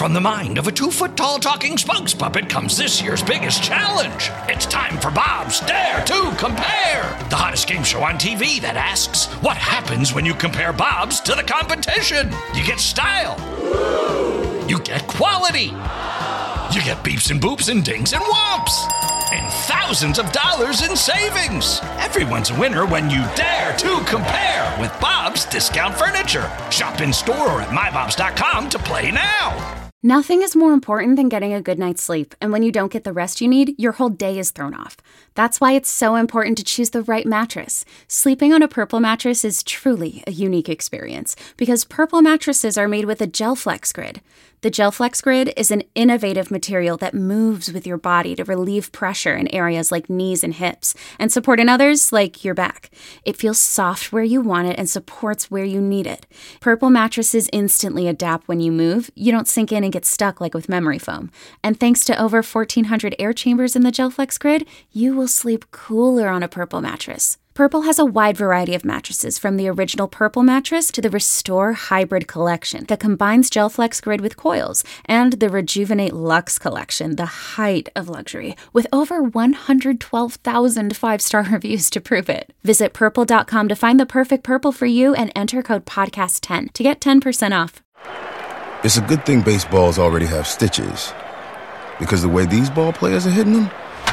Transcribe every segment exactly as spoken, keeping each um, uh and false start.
from the mind of a two-foot-tall talking spokes puppet comes this year's biggest challenge. It's time for Bob's Dare to Compare, the hottest game show on T V that asks, what happens when you compare Bobs to the competition? You get style. You get quality. You get beeps and boops and dings and whomps. And thousands of dollars in savings. Everyone's a winner when you dare to compare with Bob's Discount Furniture. Shop in store or at my bobs dot com to play now. Nothing is more important than getting a good night's sleep, and when you don't get the rest you need, your whole day is thrown off. That's why it's so important to choose the right mattress. Sleeping on a Purple mattress is truly a unique experience, because Purple mattresses are made with a GelFlex Grid. The GelFlex Grid is an innovative material that moves with your body to relieve pressure in areas like knees and hips, and support in others like your back. It feels soft where you want it and supports where you need it. Purple mattresses instantly adapt when you move. You don't sink in and get stuck like with memory foam. And thanks to over fourteen hundred air chambers in the GelFlex Grid, you will sleep cooler on a Purple mattress. Purple has a wide variety of mattresses, from the original Purple mattress to the Restore Hybrid collection that combines GelFlex Grid with coils, and the Rejuvenate Luxe collection, the height of luxury, with over one hundred twelve thousand five-star reviews to prove it. Visit purple dot com to find the perfect Purple for you and enter code podcast ten to get ten percent off. It's a good thing baseballs already have stitches, because the way these ball players are hitting them,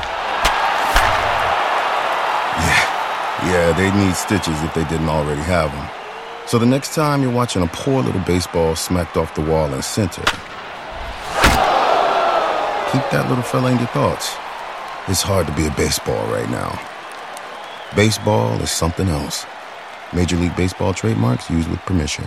yeah. Yeah, they need stitches if they didn't already have them. So the next time you're watching a poor little baseball smacked off the wall in center, keep that little fella in your thoughts. It's hard to be a baseball right now. Baseball is something else. Major League Baseball trademarks used with permission.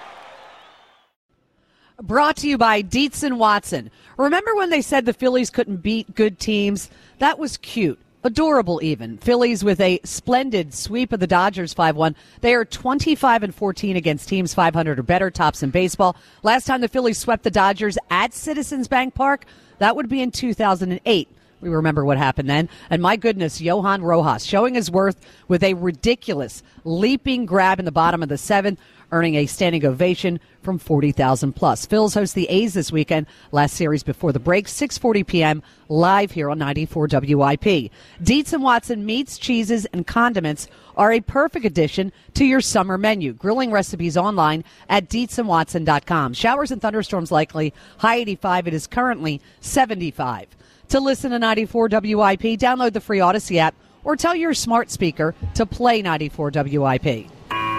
Brought to you by Dietz and Watson. Remember when they said the Phillies couldn't beat good teams? That was cute. Adorable even. Phillies with a splendid sweep of the Dodgers five one. They are twenty-five and fourteen against teams five hundred or better, tops in baseball. Last time the Phillies swept the Dodgers at Citizens Bank Park, that would be in two thousand eight. We remember what happened then. And my goodness, Johan Rojas showing his worth with a ridiculous leaping grab in the bottom of the seventh, earning a standing ovation from forty thousand plus. Phils host the A's this weekend. Last series before the break, six forty p.m. live here on ninety-four W I P. Dietz and Watson meats, cheeses, and condiments are a perfect addition to your summer menu. Grilling recipes online at dietz and watson dot com. Showers and thunderstorms likely. High eighty-five. It is currently seventy-five. To listen to ninety-four W I P, download the free Odyssey app or tell your smart speaker to play ninety-four W I P.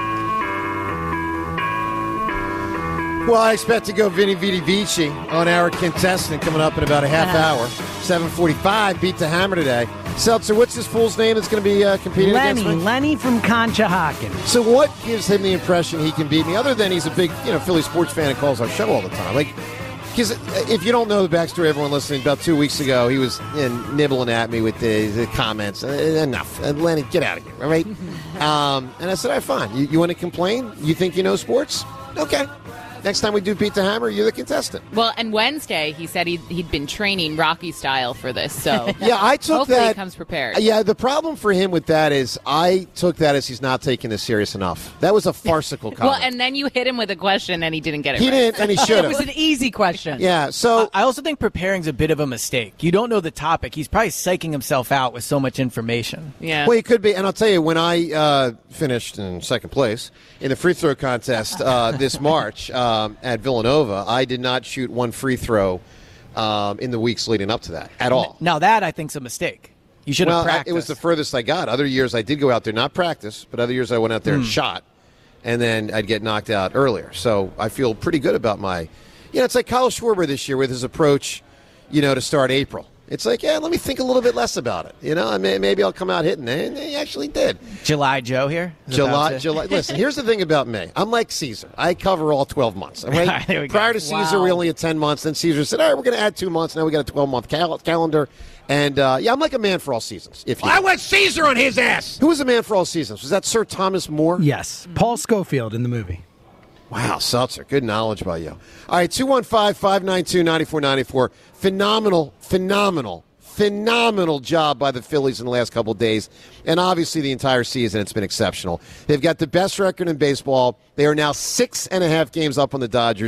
Well, I expect to go Vinny Vidi Vici on our contestant coming up in about a half hour. seven forty-five, beat the hammer today. Seltzer, what's this fool's name that's going to be uh, competing Lenny, against me? Lenny from Conshohocken. So what gives him the impression he can beat me, other than he's a big, you know, Philly sports fan and calls our show all the time? Like, because if you don't know the backstory, everyone listening, about two weeks ago, he was you know, nibbling at me with the, the comments. Uh, enough. Uh, Lenny, get out of here, all right? um, and I said, all right, fine. You, you want to complain? You think you know sports? Okay. Next time we do Beat the Hammer, you're the contestant. Well, and Wednesday, he said he'd, he'd been training Rocky style for this, so yeah, I took hopefully that. he comes prepared. Yeah, the problem for him with that is I took that as he's not taking this serious enough. That was a farcical comment. Well, and then you hit him with a question, and he didn't get it He right. didn't, and he should have. It was an easy question. Yeah, so I also think preparing's a bit of a mistake. You don't know the topic. He's probably psyching himself out with so much information. Yeah. Well, he could be. And I'll tell you, when I uh, finished in second place in the free throw contest uh, this March um, at Villanova, I did not shoot one free throw um, in the weeks leading up to that at all. Now that, I think, is a mistake. You should well, have practiced. I, it was the furthest I got. Other years I did go out there, not practice, but other years I went out there mm. and shot, and then I'd get knocked out earlier. So I feel pretty good about my, you know, it's like Kyle Schwarber this year with his approach, you know, to start April. It's like, yeah, let me think a little bit less about it. You know, I mean, maybe I'll come out hitting. And he actually did. July Joe here? July, July. Listen, here's the thing about me. I'm like Caesar. I cover all twelve months. Right? There we Prior go. to Caesar, Wow. we only had ten months. Then Caesar said, all right, we're going to add two months. Now we got a twelve-month cal- calendar. And, uh, yeah, I'm like a man for all seasons. If you I went Caesar on his ass. Who was a man for all seasons? Was that Sir Thomas More? Yes, Paul Schofield in the movie. Wow, Seltzer, good knowledge by you. All right, two one five, five nine two, nine four nine four. Phenomenal, phenomenal, phenomenal job by the Phillies in the last couple of days. And obviously the entire season, it's been exceptional. They've got the best record in baseball. They are now six and a half games up on the Dodgers.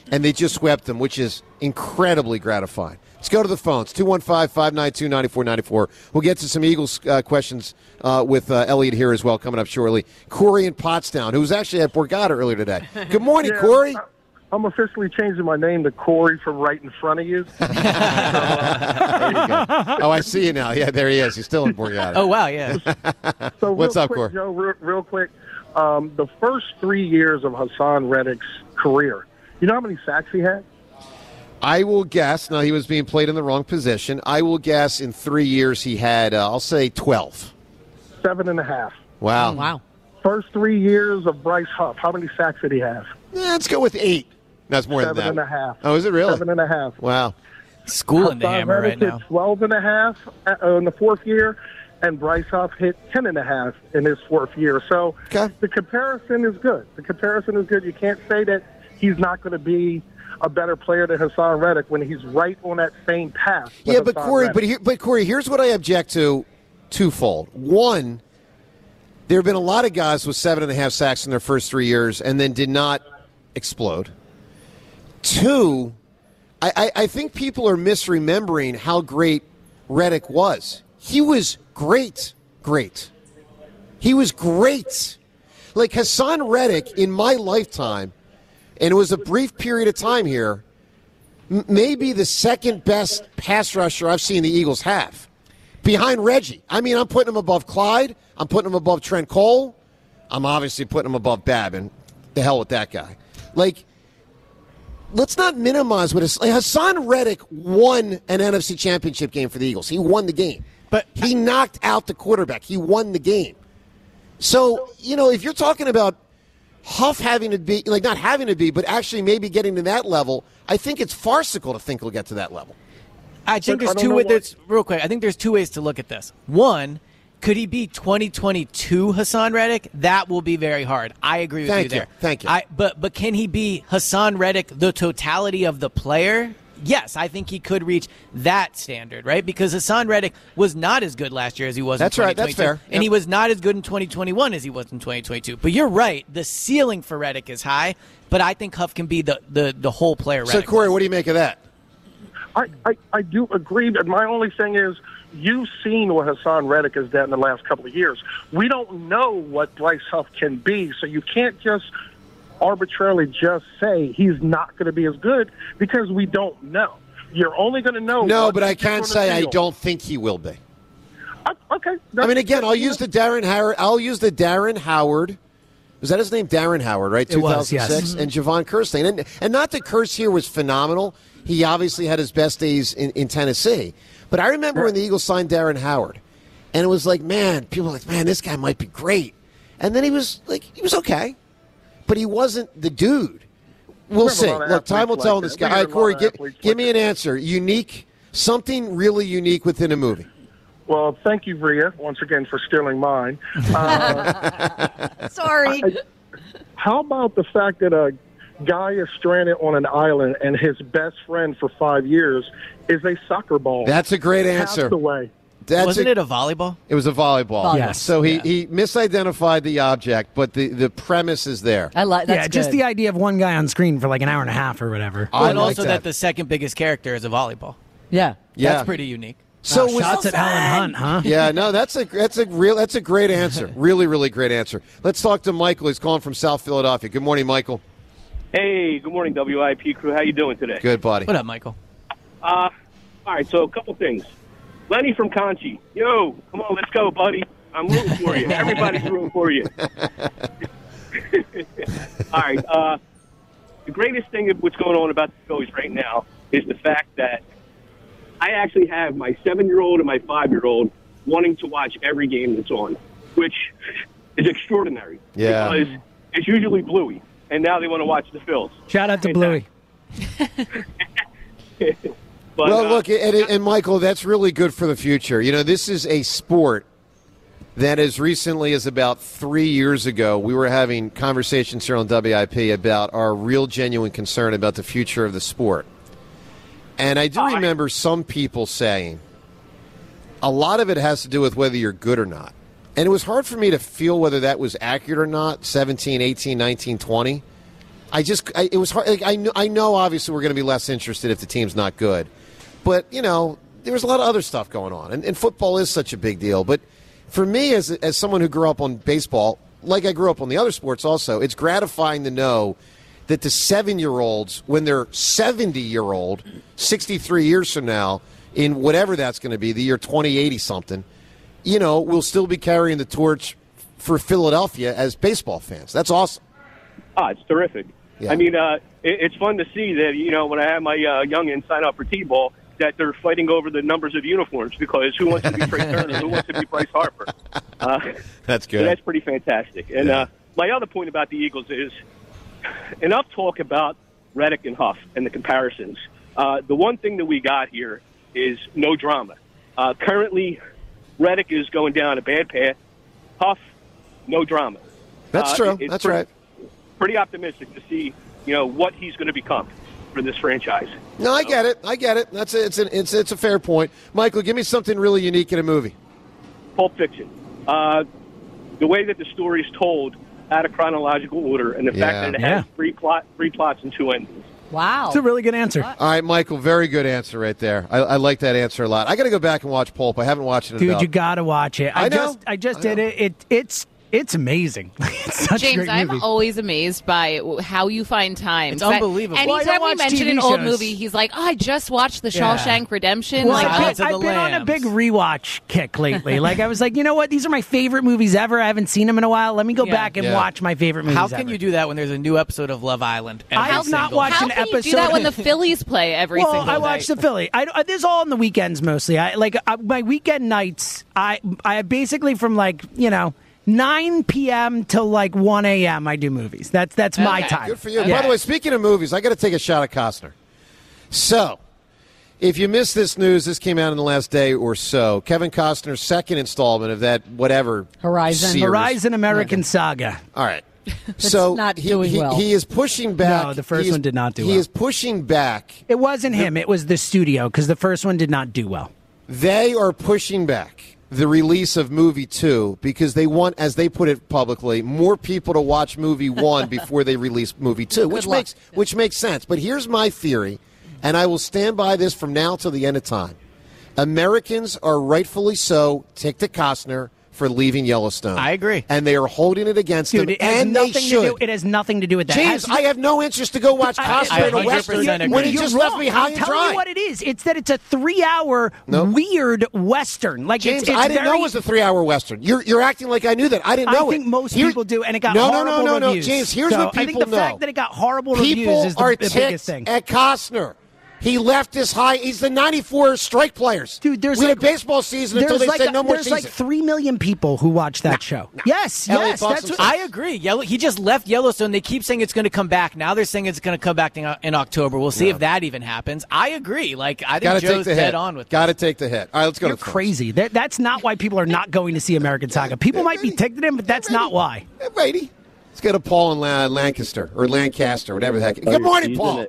and they just swept them, which is incredibly gratifying. Let's go to the phones. two one five, five nine two, nine four nine four. We'll get to some Eagles uh, questions uh, with uh, Elliot here as well coming up shortly. Corey in Pottstown, who was actually at Borgata earlier today. Good morning, yeah, Corey. I'm officially changing my name to Corey from right in front of you. so, uh, there you go. Oh, I see you now. Yeah, there he is. He's still in Borgata. Oh, wow, yeah. So What's up, quick, Corey? Joe, real, real quick. Um, the first three years of Hassan Reddick's career, you know how many sacks he had? I will guess. Now, he was being played in the wrong position. I will guess in three years he had, uh, I'll say, twelve. Seven and a half. Wow. Oh, wow. First three years of Bryce Huff, how many sacks did he have? Eh, let's go with eight. No, it's more Seven than that. and a half. Oh, is it really? Seven and a half. Wow. Schooling the Hassan hammer right Reddick now. hit twelve and a half uh, in the fourth year, and Bryce Huff hit ten and a half in his fourth year. So Okay. the comparison is good. The comparison is good. You can't say that he's not going to be a better player than Hassan Reddick when he's right on that same path. with Yeah, but Hassan Corey, Reddick. but here, but Corey, here's what I object to twofold. One, there have been a lot of guys with seven and a half sacks in their first three years and then did not explode. Two, I, I, I think people are misremembering how great Reddick was. He was great, great. He was great. Like Hassan Reddick in my lifetime, and it was a brief period of time here, m- maybe the second best pass rusher I've seen the Eagles have. Behind Reggie. I mean, I'm putting him above Clyde. I'm putting him above Trent Cole. I'm obviously putting him above Babin. The hell with that guy. Like, let's not minimize what his, like Hassan Reddick won an N F C Championship game for the Eagles. He won the game. But he knocked out the quarterback. He won the game. So, you know, if you're talking about Huff having to be, like not having to be, but actually maybe getting to that level, I think it's farcical to think he'll get to that level. I think But I there's don't two know ways. what- There's real quick. I think there's two ways to look at this. One, could he be twenty twenty-two Hassan Reddick? That will be very hard. I agree with Thank you there. you. Thank you. I, but but can he be Hassan Reddick, the totality of the player? Yes, I think he could reach that standard, right? Because Hassan Reddick was not as good last year as he was That's in right. twenty twenty-two. That's fair. And he Yep. was not as good in twenty twenty-one as he was in twenty twenty-two. But you're right. The ceiling for Reddick is high, but I think Huff can be the, the, the whole player So, Reddick Corey, was. what do you make of that? I, I, I do agree, but my only thing is you've seen what Hassan Reddick has done in the last couple of years. We don't know what Bryce Huff can be, so you can't just arbitrarily just say he's not going to be as good because we don't know. You're only going to know. No, what but I you can on the say I field. don't think he will be. I, okay. I that's- mean, again, I'll that's- use the Darren Howard. I'll use the Darren Howard. Was that his name? Darren Howard, right? It was, two thousand six yes. And Javon Kirstein. And, and not that Curse here was phenomenal. He obviously had his best days in, in Tennessee. But I remember when the Eagles signed Darren Howard. And it was like, man, people were like, man, this guy might be great. And then he was like, he was okay. But he wasn't the dude. We'll Remember a see. lot of Look, time will athletes tell like on this that. guy. We All had right, a Corey, lot of give, athletes give like me an answer. Unique, something really unique within a movie. Well, thank you, Bria, once again for stealing mine. Uh, Sorry. I- how about the fact that a guy is stranded on an island and his best friend for five years is a soccer ball? That's a great answer. Passed away. That's Wasn't a, it a volleyball? It was a volleyball. Volleyball. Yes. So he, Yeah. he misidentified the object, but the, the premise is there. I like that's yeah, just good. the idea of one guy on screen for like an hour and a half or whatever. I and like also that. that. the second biggest character is a volleyball. Yeah. Yeah. That's pretty unique. So Oh, was- shots at Helen Hunt, huh? yeah, no, that's a that's a real that's a great answer. Really, really great answer. Let's talk to Michael. He's calling from South Philadelphia. Good morning, Michael. Hey, good morning, W I P crew. How you doing today? Good, buddy. What up, Michael? Uh, all right, so a couple things. Lenny from Conchi. Yo, come on, let's go, buddy. I'm rooting for you. Everybody's rooting for you. All right. Uh, the greatest thing of what's going on about the Phillies right now is the fact that I actually have my seven-year-old and my five-year-old wanting to watch every game that's on, which is extraordinary. Yeah. Because it's usually Bluey, and now they want to watch the Phils. Shout out to Bluey. But, well, uh, look, and, and Michael, that's really good for the future. You know, this is a sport that as recently as about three years ago, we were having conversations here on W I P about our real genuine concern about the future of the sport. And I do remember some people saying a lot of it has to do with whether you're good or not. And it was hard for me to feel whether that was accurate or not, seventeen, eighteen, nineteen, twenty. I just, I, it was hard. Like, I, kn- I know, obviously, we're going to be less interested if the team's not good. But, you know, there was a lot of other stuff going on. And, and football is such a big deal. But for me, as as someone who grew up on baseball, like I grew up on the other sports also, it's gratifying to know that the seven-year-olds, when they're seventy-year-old, sixty-three years from now, in whatever that's going to be, the year twenty eighty-something, you know, will still be carrying the torch for Philadelphia as baseball fans. That's awesome. Ah, it's terrific. Yeah. I mean, uh, it, it's fun to see that, you know, when I have my uh, youngins sign up for T-ball, that they're fighting over the numbers of uniforms because who wants to be Trey Turner, who wants to be Bryce Harper. Uh, that's good. So that's pretty fantastic. And yeah. uh, my other point about the Eagles is enough talk about Reddick and Huff and the comparisons. Uh, the one thing that we got here is no drama. Uh, currently, Reddick is going down a bad path. Huff, no drama. That's uh, true. It, that's pretty, right. Pretty optimistic to see, you know, what he's going to become for this franchise. No, I get it. I get it. That's a, it's an, it's it's a fair point. Michael, give me something really unique in a movie. Pulp Fiction. Uh, the way that the story is told out of chronological order, and the Yeah. fact that it Yeah. has three plot, three plots and two endings. Wow. It's a really good answer. All right, Michael, very good answer right there. I, I like that answer a lot. I got to go back and watch Pulp. I haven't watched it Dude, enough. you got to watch it. I, I know. just I just I did know. it. It it's it's amazing. It's such a James, great I'm movie. always amazed by how you find time. It's 'Cause I- unbelievable. Anytime Well, I don't we watch mention T V an old shows. movie, he's like, "Oh, I just watched The Yeah. Shawshank Redemption." Well, like, I've Silence been, of I've the been on a Lambs. big rewatch kick lately. Like I was like, you know what? These are my favorite movies ever. I haven't seen them in a while. Let me go Yeah. back and Yeah. watch my favorite movies How can ever. you do that when there's a new episode of Love Island? I every have not single watched how an can you episode. do that when the Phillies play every well, single I day? watch the Philly. I, I, this is all on the weekends mostly. I like I, my weekend nights. I I basically from like you know nine p.m. till like one a.m. I do movies. That's that's my Okay. time. Good for you. Yeah. By the way, speaking of movies, I got to take a shot at Costner. So, if you missed this news, this came out in the last day or so. Kevin Costner's second installment of that whatever Horizon. series. Horizon American Saga. All right. So not he, doing he, well. he is pushing back. No, the first he is- one did not do He well. is pushing back. It wasn't him. It was the studio because the first one did not do well. They are pushing back the release of movie two because they want, as they put it publicly, more people to watch movie one before they release movie two, which luck. makes which makes sense. But here's my theory, and I will stand by this from now till the end of time. Americans are rightfully so ticked at Costner for leaving Yellowstone. I agree. And they are holding it against Dude, him, it has and they nothing to should. do. It has nothing to do with that. James, Has- I have no interest to go watch I- Costner I in a one hundred Western percent agree. when he You're just wrong. left me high I'm and telling dry. you what it is. It's that it's a three-hour No. weird Western. Like James, it's, it's I didn't very, know it was a three-hour Western. You're you're acting like I knew that. I didn't know I it. think most Here- people do, and it got no, horrible no, no, no, reviews. no. James, here's So what people I think the know. fact that it got horrible People reviews is the, are the ticked biggest thing. at Costner. He left this high. He's the ninety-four strike players. Dude, there's we like had a baseball season until there's they like said a- no more There's season. like three million people who watch that show. Yes, Elliot yes, Fox that's what, himself. I agree. Yellow, he just left Yellowstone. They keep saying it's going to come back. Now they're saying it's going to come back in, in October. We'll see Yeah. if that even happens. I agree. Like I think Got to take Joe's the dead hit. on with Got to take the hit. All right, let's go You're to the phones. crazy. That, that's not why people are not going to see American Saga. People might be ticked at him, but that's not why. Hey, Brady. Let's go to Paul in La- Lancaster or Lancaster, whatever the heck. Good morning, Paul.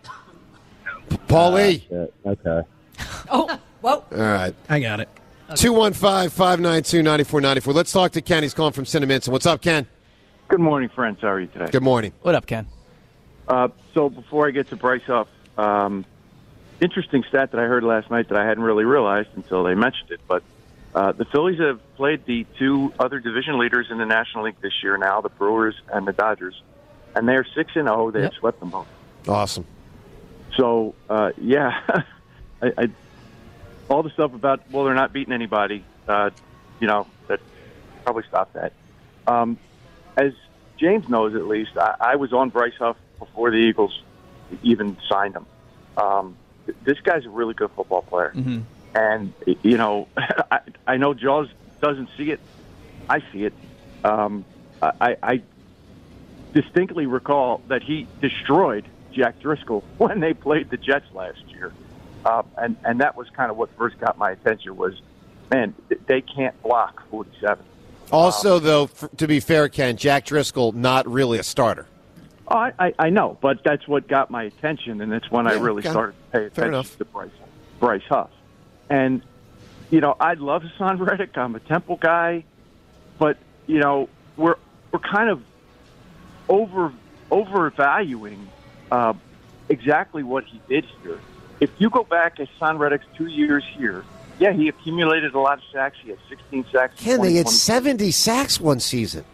Paulie. Okay. Oh, whoa. All right. I got it. two one five, five nine two, nine four nine four. Let's talk to Ken. He's calling from Cinnaminson. What's up, Ken? Good morning, friends. How are you today? Good morning. What up, Ken? Uh, so before I get to Bryce Huff, um, interesting stat that I heard last night that I hadn't really realized until they mentioned it, but uh, the Phillies have played the two other division leaders in the National League this year now, the Brewers and the Dodgers, and they're six and oh. They have swept them both. Awesome. So, uh, yeah, I, I, all the stuff about, well, they're not beating anybody, uh, you know, that probably stopped that. Um, as James knows, at least, I, I was on Bryce Huff before the Eagles even signed him. Um, this guy's a really good football player. Mm-hmm. And, you know, I, I know Jaws doesn't see it. I see it. Um, I, I distinctly recall that he destroyed Jack Driscoll when they played the Jets last year. Uh, and, and that was kind of what first got my attention was, man, they can't block forty-seven. Also, though, f- to be fair, Ken, Jack Driscoll, not really a starter. Oh, I, I, I know, but that's what got my attention, and that's when I Yeah, really okay. started to pay Fair attention enough. to Bryce, Bryce Huff. And, you know, I love Hassan Reddick. I'm a Temple guy. But, you know, we're we're kind of over overvaluing uh, exactly what he did here. If you go back at Hassan Reddick's two years here, yeah, he accumulated a lot of sacks. He had sixteen sacks. Ken, they had seventy sacks one season.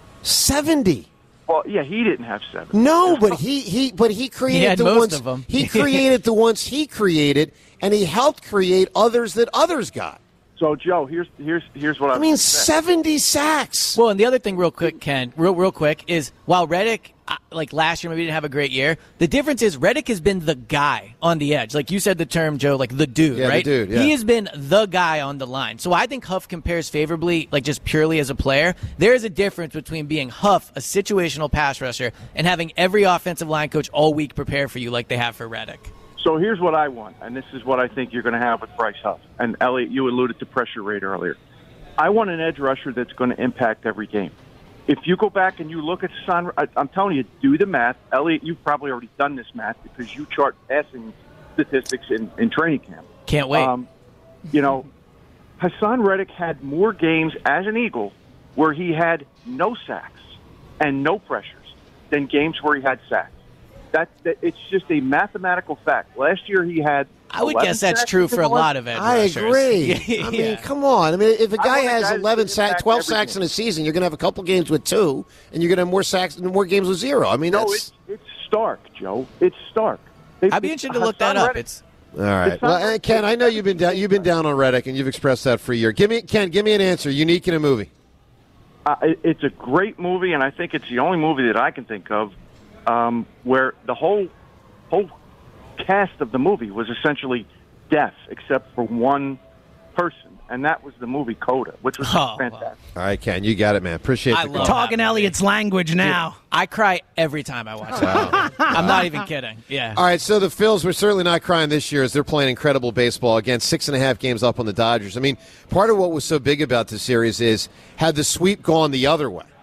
seventy. Well, yeah, he didn't have seven. No, but he, he but he created He had the most ones of them. he created the ones he created, and he helped create others that others got. So, Joe, here's here's here's what I, I mean, saying. seventy sacks. Well, and the other thing, real quick, Ken, real real quick, is while Reddick, uh, like last year, maybe didn't have a great year. The difference is Reddick has been the guy on the edge, like you said the term, Joe, like the dude, Yeah, the right? dude, yeah. He has been the guy on the line. So I think Huff compares favorably, like just purely as a player. There is a difference between being Huff, a situational pass rusher, and having every offensive line coach all week prepare for you, like they have for Reddick. So here's what I want, and this is what I think you're going to have with Bryce Huff. And Elliot, you alluded to pressure rate earlier. I want an edge rusher that's going to impact every game. If you go back and you look at Hassan, I'm telling you, do the math. Elliot, you've probably already done this math because you chart passing statistics in, in training camp. Can't wait. Um, you know, Hassan Reddick had more games as an Eagle where he had no sacks and no pressures than games where he had sacks. That, that it's just a mathematical fact. Last year he had. I would guess that's true for a lot of edge I rushers. agree. Yeah. I mean, come on. I mean, if a I guy want a has guy eleven that's sacks, impact twelve every sacks game. in a season, you're going to have a couple games with two, and you're going to have more sacks and more games with zero. I mean, No, that's it's, it's stark, Joe. It's stark. They- I'd be interested to look that Hassan up. Reddick- It's all right. It's not Well, like and Ken, I know you've been down. You've been down on Reddick, and you've expressed that for a year. Give me, Ken, give me an answer. Unique in a movie. Uh, it- it's a great movie, and I think it's the only movie that I can think of um, where the whole whole cast of the movie was essentially deaf, except for one person, and that was the movie Coda, which was Oh, fantastic. All right, Ken, you got it, man. Appreciate I the love call. Talking Elliot's language now. I cry every time I watch it. I'm not even kidding. Yeah. All right, so the Phils were certainly not crying this year as they're playing incredible baseball. Again, six and a half games up on the Dodgers. I mean, part of what was so big about this series is had the sweep gone the other way,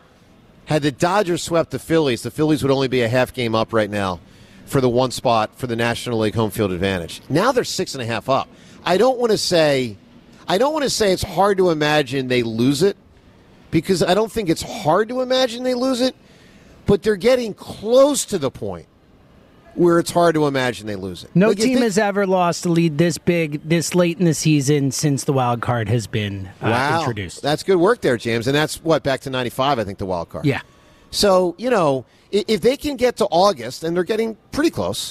had the Dodgers swept the Phillies, the Phillies would only be a half game up right now for the one spot for the National League home field advantage. Now they're six and a half up. I don't want to say, I don't want to say it's hard to imagine they lose it, because I don't think it's hard to imagine they lose it, but they're getting close to the point where it's hard to imagine they lose it. No Like, you team think- has ever lost a lead this big, this late in the season since the wild card has been uh, wow. introduced. That's good work there, James. And that's what, back to ninety-five, I think, the wild card. Yeah. So, you know, i- if they can get to August, and they're getting pretty close,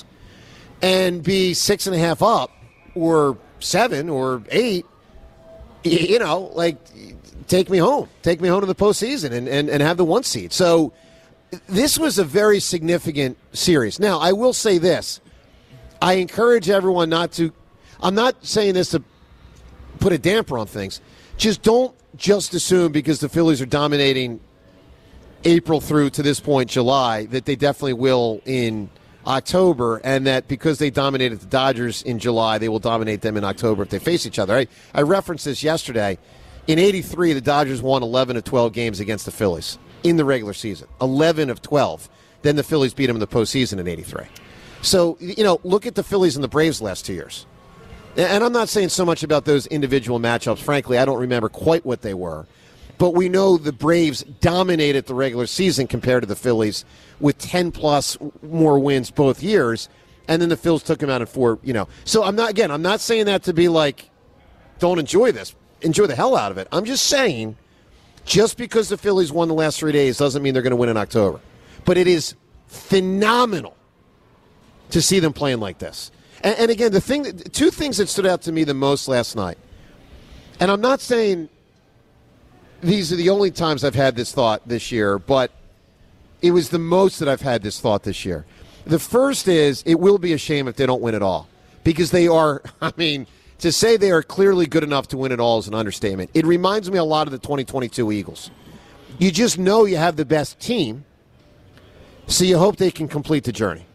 and be six and a half up, or seven, or eight, y- you know, like, take me home. Take me home to the postseason and, and, and have the one seed. So this was a very significant series. Now, I will say this. I encourage everyone not to – I'm not saying this to put a damper on things. Just don't just assume because the Phillies are dominating April through to this point, July, that they definitely will in October, and that because they dominated the Dodgers in July, they will dominate them in October if they face each other. I, I referenced this yesterday. In eighty-three, the Dodgers won eleven of twelve games against the Phillies in the regular season. eleven of twelve. Then the Phillies beat them in the postseason in eighty-three. So, you know, look at the Phillies and the Braves last two years. And I'm not saying so much about those individual matchups. Frankly, I don't remember quite what they were. But we know the Braves dominated the regular season compared to the Phillies with ten-plus more wins both years. And then the Phils took them out in four, you know. So I'm not, again, I'm not saying that to be like, don't enjoy this. Enjoy the hell out of it. I'm just saying, just because the Phillies won the last three days doesn't mean they're going to win in October. But it is phenomenal to see them playing like this. And, and again, the thing, that, two things that stood out to me the most last night, and I'm not saying these are the only times I've had this thought this year, but it was the most that I've had this thought this year. The first is it will be a shame if they don't win it all, because they are, I mean, to say they are clearly good enough to win it all is an understatement. It reminds me a lot of the twenty twenty-two Eagles. You just know you have the best team, so you hope they can complete the journey.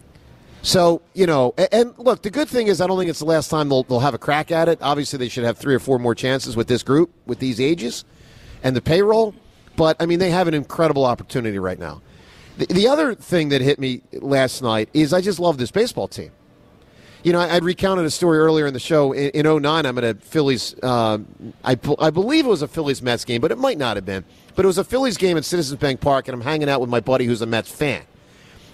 So, you know, and, and look, the good thing is I don't think it's the last time they'll, they'll have a crack at it. Obviously, they should have three or four more chances with this group, with these ages, and the payroll. But, I mean, they have an incredible opportunity right now. The, the other thing that hit me last night is I just love this baseball team. You know, I, I'd recounted a story earlier in the show. In, in oh nine, I'm at a Phillies, uh, I, I believe it was a Phillies-Mets game, but it might not have been. But it was a Phillies game at Citizens Bank Park, and I'm hanging out with my buddy who's a Mets fan.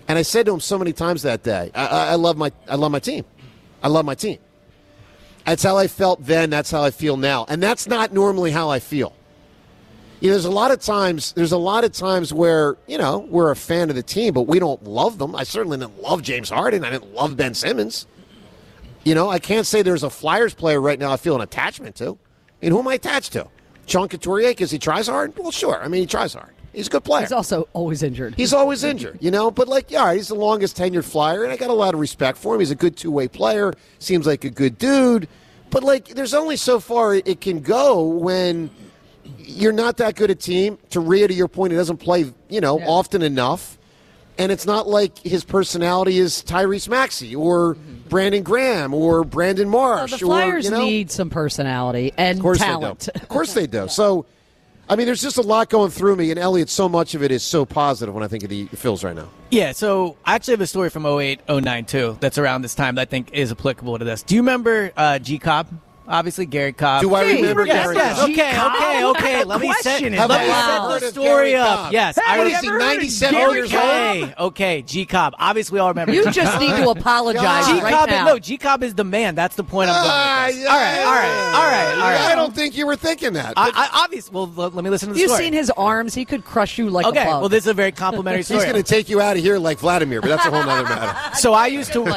And I said to him so many times that day, I, I, I love my I love my team. I love my team. That's how I felt then. That's how I feel now. And that's not normally how I feel. You know, there's a lot of times. There's a lot of times where you know we're a fan of the team, but we don't love them. I certainly didn't love James Harden. I didn't love Ben Simmons. You know, I can't say there's a Flyers player right now I feel an attachment to. And who am I attached to? Sean Couturier because he tries hard? Well, sure. I mean, he tries hard. He's a good player. He's also always injured. He's always injured, you know. But, like, yeah, he's the longest tenured Flyer, and I got a lot of respect for him. He's a good two-way player. Seems like a good dude. But, like, there's only so far it can go when you're not that good a team. Torrea, to your point, he doesn't play, you know, yeah. often enough. And it's not like his personality is Tyrese Maxey or Brandon Graham or Brandon Marsh. Well, the Flyers or, you know, need some personality and of course talent. They do. Of course they do. So, I mean, there's just a lot going through me. And, Elliot, so much of it is so positive when I think of the Phils right now. Yeah, so I actually have a story from oh eight oh nine, too, that's around this time that I think is applicable to this. Do you remember uh, G Cobb? Obviously, Gary Cobb. Do I remember yes, Gary yes. Cobb? Okay, okay, okay. Let me set, let me set the story up. Yes, I was ninety-seven years old. Okay, okay, G Cobb. Obviously, we all remember. You just need to apologize G right Cobb, now. No, G Cobb is the man. That's the point I'm going with this. All right, all right, all right, all right. I don't think you were thinking that. I, I, obviously, well, let me listen to the You've story. seen his arms. He could crush you like okay, a bug. well, this is a very complimentary story. He's going to take you out of here like Vladimir, but that's a whole other matter. So I used to,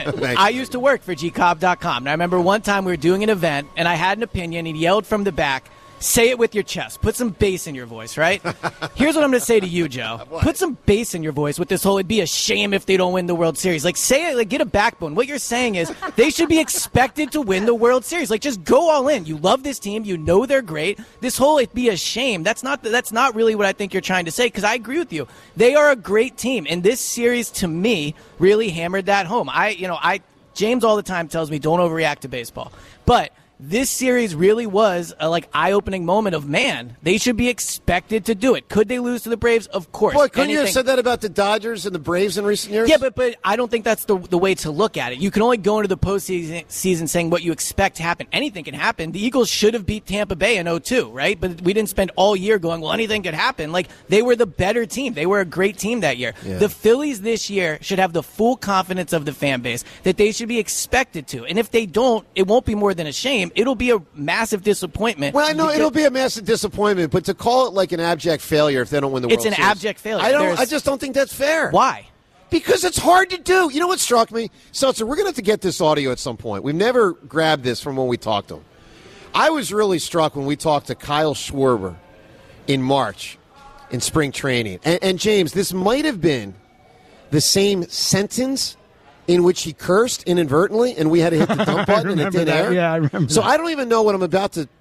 I used to work for G Cobb dot com. And I remember one time we were doing an event, and I had an opinion. He yelled from the back, say it with your chest. Put some bass in your voice, right? Here's what I'm going to say to you, Joe. Put some bass in your voice with this whole, it'd be a shame if they don't win the World Series. Like, say it, like, get a backbone. What you're saying is they should be expected to win the World Series. Like, just go all in. You love this team. You know they're great. This whole, it'd be a shame. That's not, that's not really what I think you're trying to say, because I agree with you. They are a great team. And this series, to me, really hammered that home. I, you know, I, James all the time tells me don't overreact to baseball. But this series really was a like eye-opening moment of, man, they should be expected to do it. Could they lose to the Braves? Of course. Boy, couldn't Anything- you have said that about the Dodgers and the Braves in recent years? Yeah, but but I don't think that's the the way to look at it. You can only go into the postseason season saying what you expect to happen. Anything can happen. The Eagles should have beat Tampa Bay in oh two, right? But we didn't spend all year going, well, anything could happen. Like, they were the better team. They were a great team that year. Yeah. The Phillies this year should have the full confidence of the fan base that they should be expected to. And if they don't, it won't be more than a shame. It'll be a massive disappointment. Well, I know because- it'll be a massive disappointment, but to call it like an abject failure if they don't win the It's World an Series, abject failure. I don't. There's- I just don't think that's fair. Why? Because it's hard to do. You know what struck me, Seltzer? We're going to have to get this audio at some point. We've never grabbed this from when we talked to him. I was really struck when we talked to Kyle Schwarber in March in spring training, and, and James, this might have been the same sentence in which he cursed inadvertently, and we had to hit the dump button and it didn't that. air. Yeah, I remember So that. I don't even know what I'm about to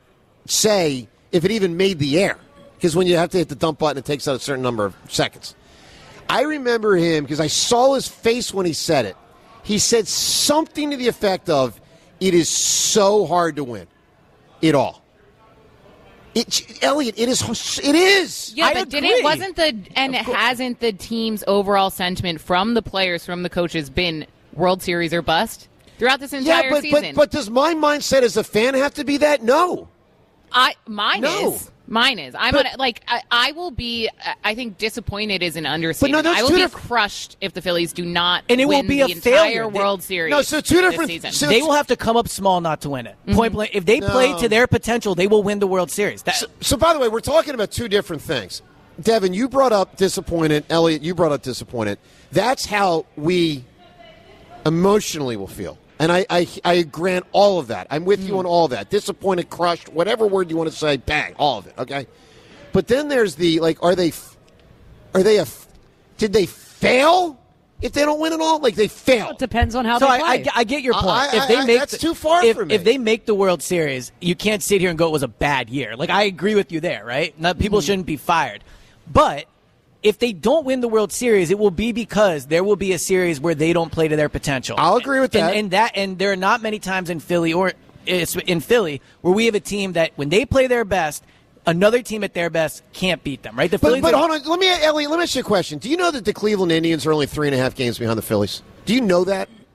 say if it even made the air, because when you have to hit the dump button, it takes out a certain number of seconds. I remember him because I saw his face when he said it. He said something to the effect of, "It is so hard to win it all." It, Elliot, it is. It is. Yeah, I but agree. didn't wasn't the and hasn't the team's overall sentiment from the players, from the coaches, been World Series or bust throughout this entire yeah, but, season? but but does my mindset as a fan have to be that? No. I mine No. is mine is. I'm But- gonna like I, I will be. I think disappointed is an understatement. that's I will two be different- crushed if the Phillies do not And it will win be the a entire failure. They- World Series. No, so two this different- season. so- They will have to come up small not to win it. Point blank. If they play No. to their potential, they will win the World Series. That, So, so, by the way, we're talking about two different things. Devin, you brought up disappointed. Elliot, you brought up disappointed. That's how we emotionally will feel. And I, I, I grant all of that. I'm with you on all of that. Disappointed, crushed, whatever word you want to say, bang, all of it, okay? But then there's the, like, are they, are they a, did they fail if they don't win it all? Like, they failed. It depends on how so they I, play. I, I get your point. I- if they I- make that's the- too far if, for me. If they make the World Series, you can't sit here and go, it was a bad year. Like, I agree with you there, right? Not, people shouldn't be fired. But if they don't win the World Series, it will be because there will be a series where they don't play to their potential. I'll agree with that. And, and that, and there are not many times in Philly or it's in Philly where we have a team that when they play their best, another team at their best can't beat them, right? The But, Phillies but are- hold on, let me, Elliot, let me ask you a question. Do you know that the Cleveland Indians are only three and a half games behind the Phillies? Do you know that?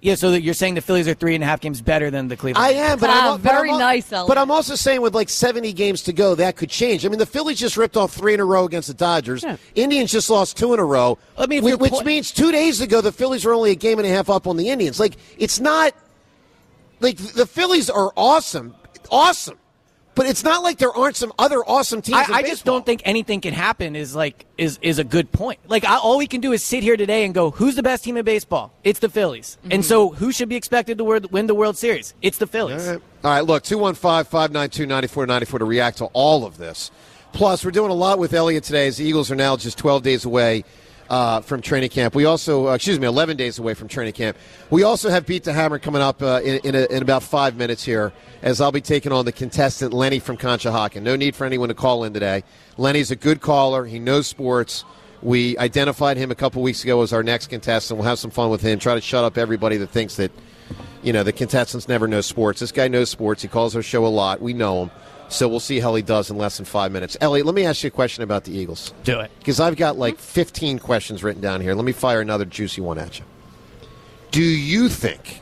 Yeah, so that you're saying the Phillies are three and a half games better than the Cleveland. I am, but Ah, I'm but very I'm, nice, Elliot. But I'm also saying with like seventy games to go, that could change. I mean, the Phillies just ripped off three in a row against the Dodgers. Yeah. Indians just lost two in a row. I mean, if which, you're which po- means two days ago the Phillies were only a game and a half up on the Indians. Like, it's not like the Phillies are awesome, awesome. But it's not like there aren't some other awesome teams. I, in I just baseball. don't think anything can happen. Is like is is a good point. Like I, all we can do is sit here today and go, who's the best team in baseball? It's the Phillies. Mm-hmm. And so who should be expected to win the World Series? It's the Phillies. All right, all right look, two one five, five nine two, nine four nine four to react to all of this. Plus, we're doing a lot with Elliot today as the Eagles are now just twelve days away uh, from training camp. We also, uh, excuse me, eleven days away from training camp. We also have Beat the Hammer coming up uh, in, in, a, in about five minutes here, as I'll be taking on the contestant Lenny from Conshohocken. No need for anyone to call in today. Lenny's a good caller. He knows sports. We identified him a couple weeks ago as our next contestant. We'll have some fun with him, try to shut up everybody that thinks that, you know, the contestants never know sports. This guy knows sports. He calls our show a lot. We know him. So we'll see how he does in less than five minutes. Elliot, let me ask you a question about the Eagles. Do it. Because I've got like fifteen questions written down here. Let me fire another juicy one at you. Do you think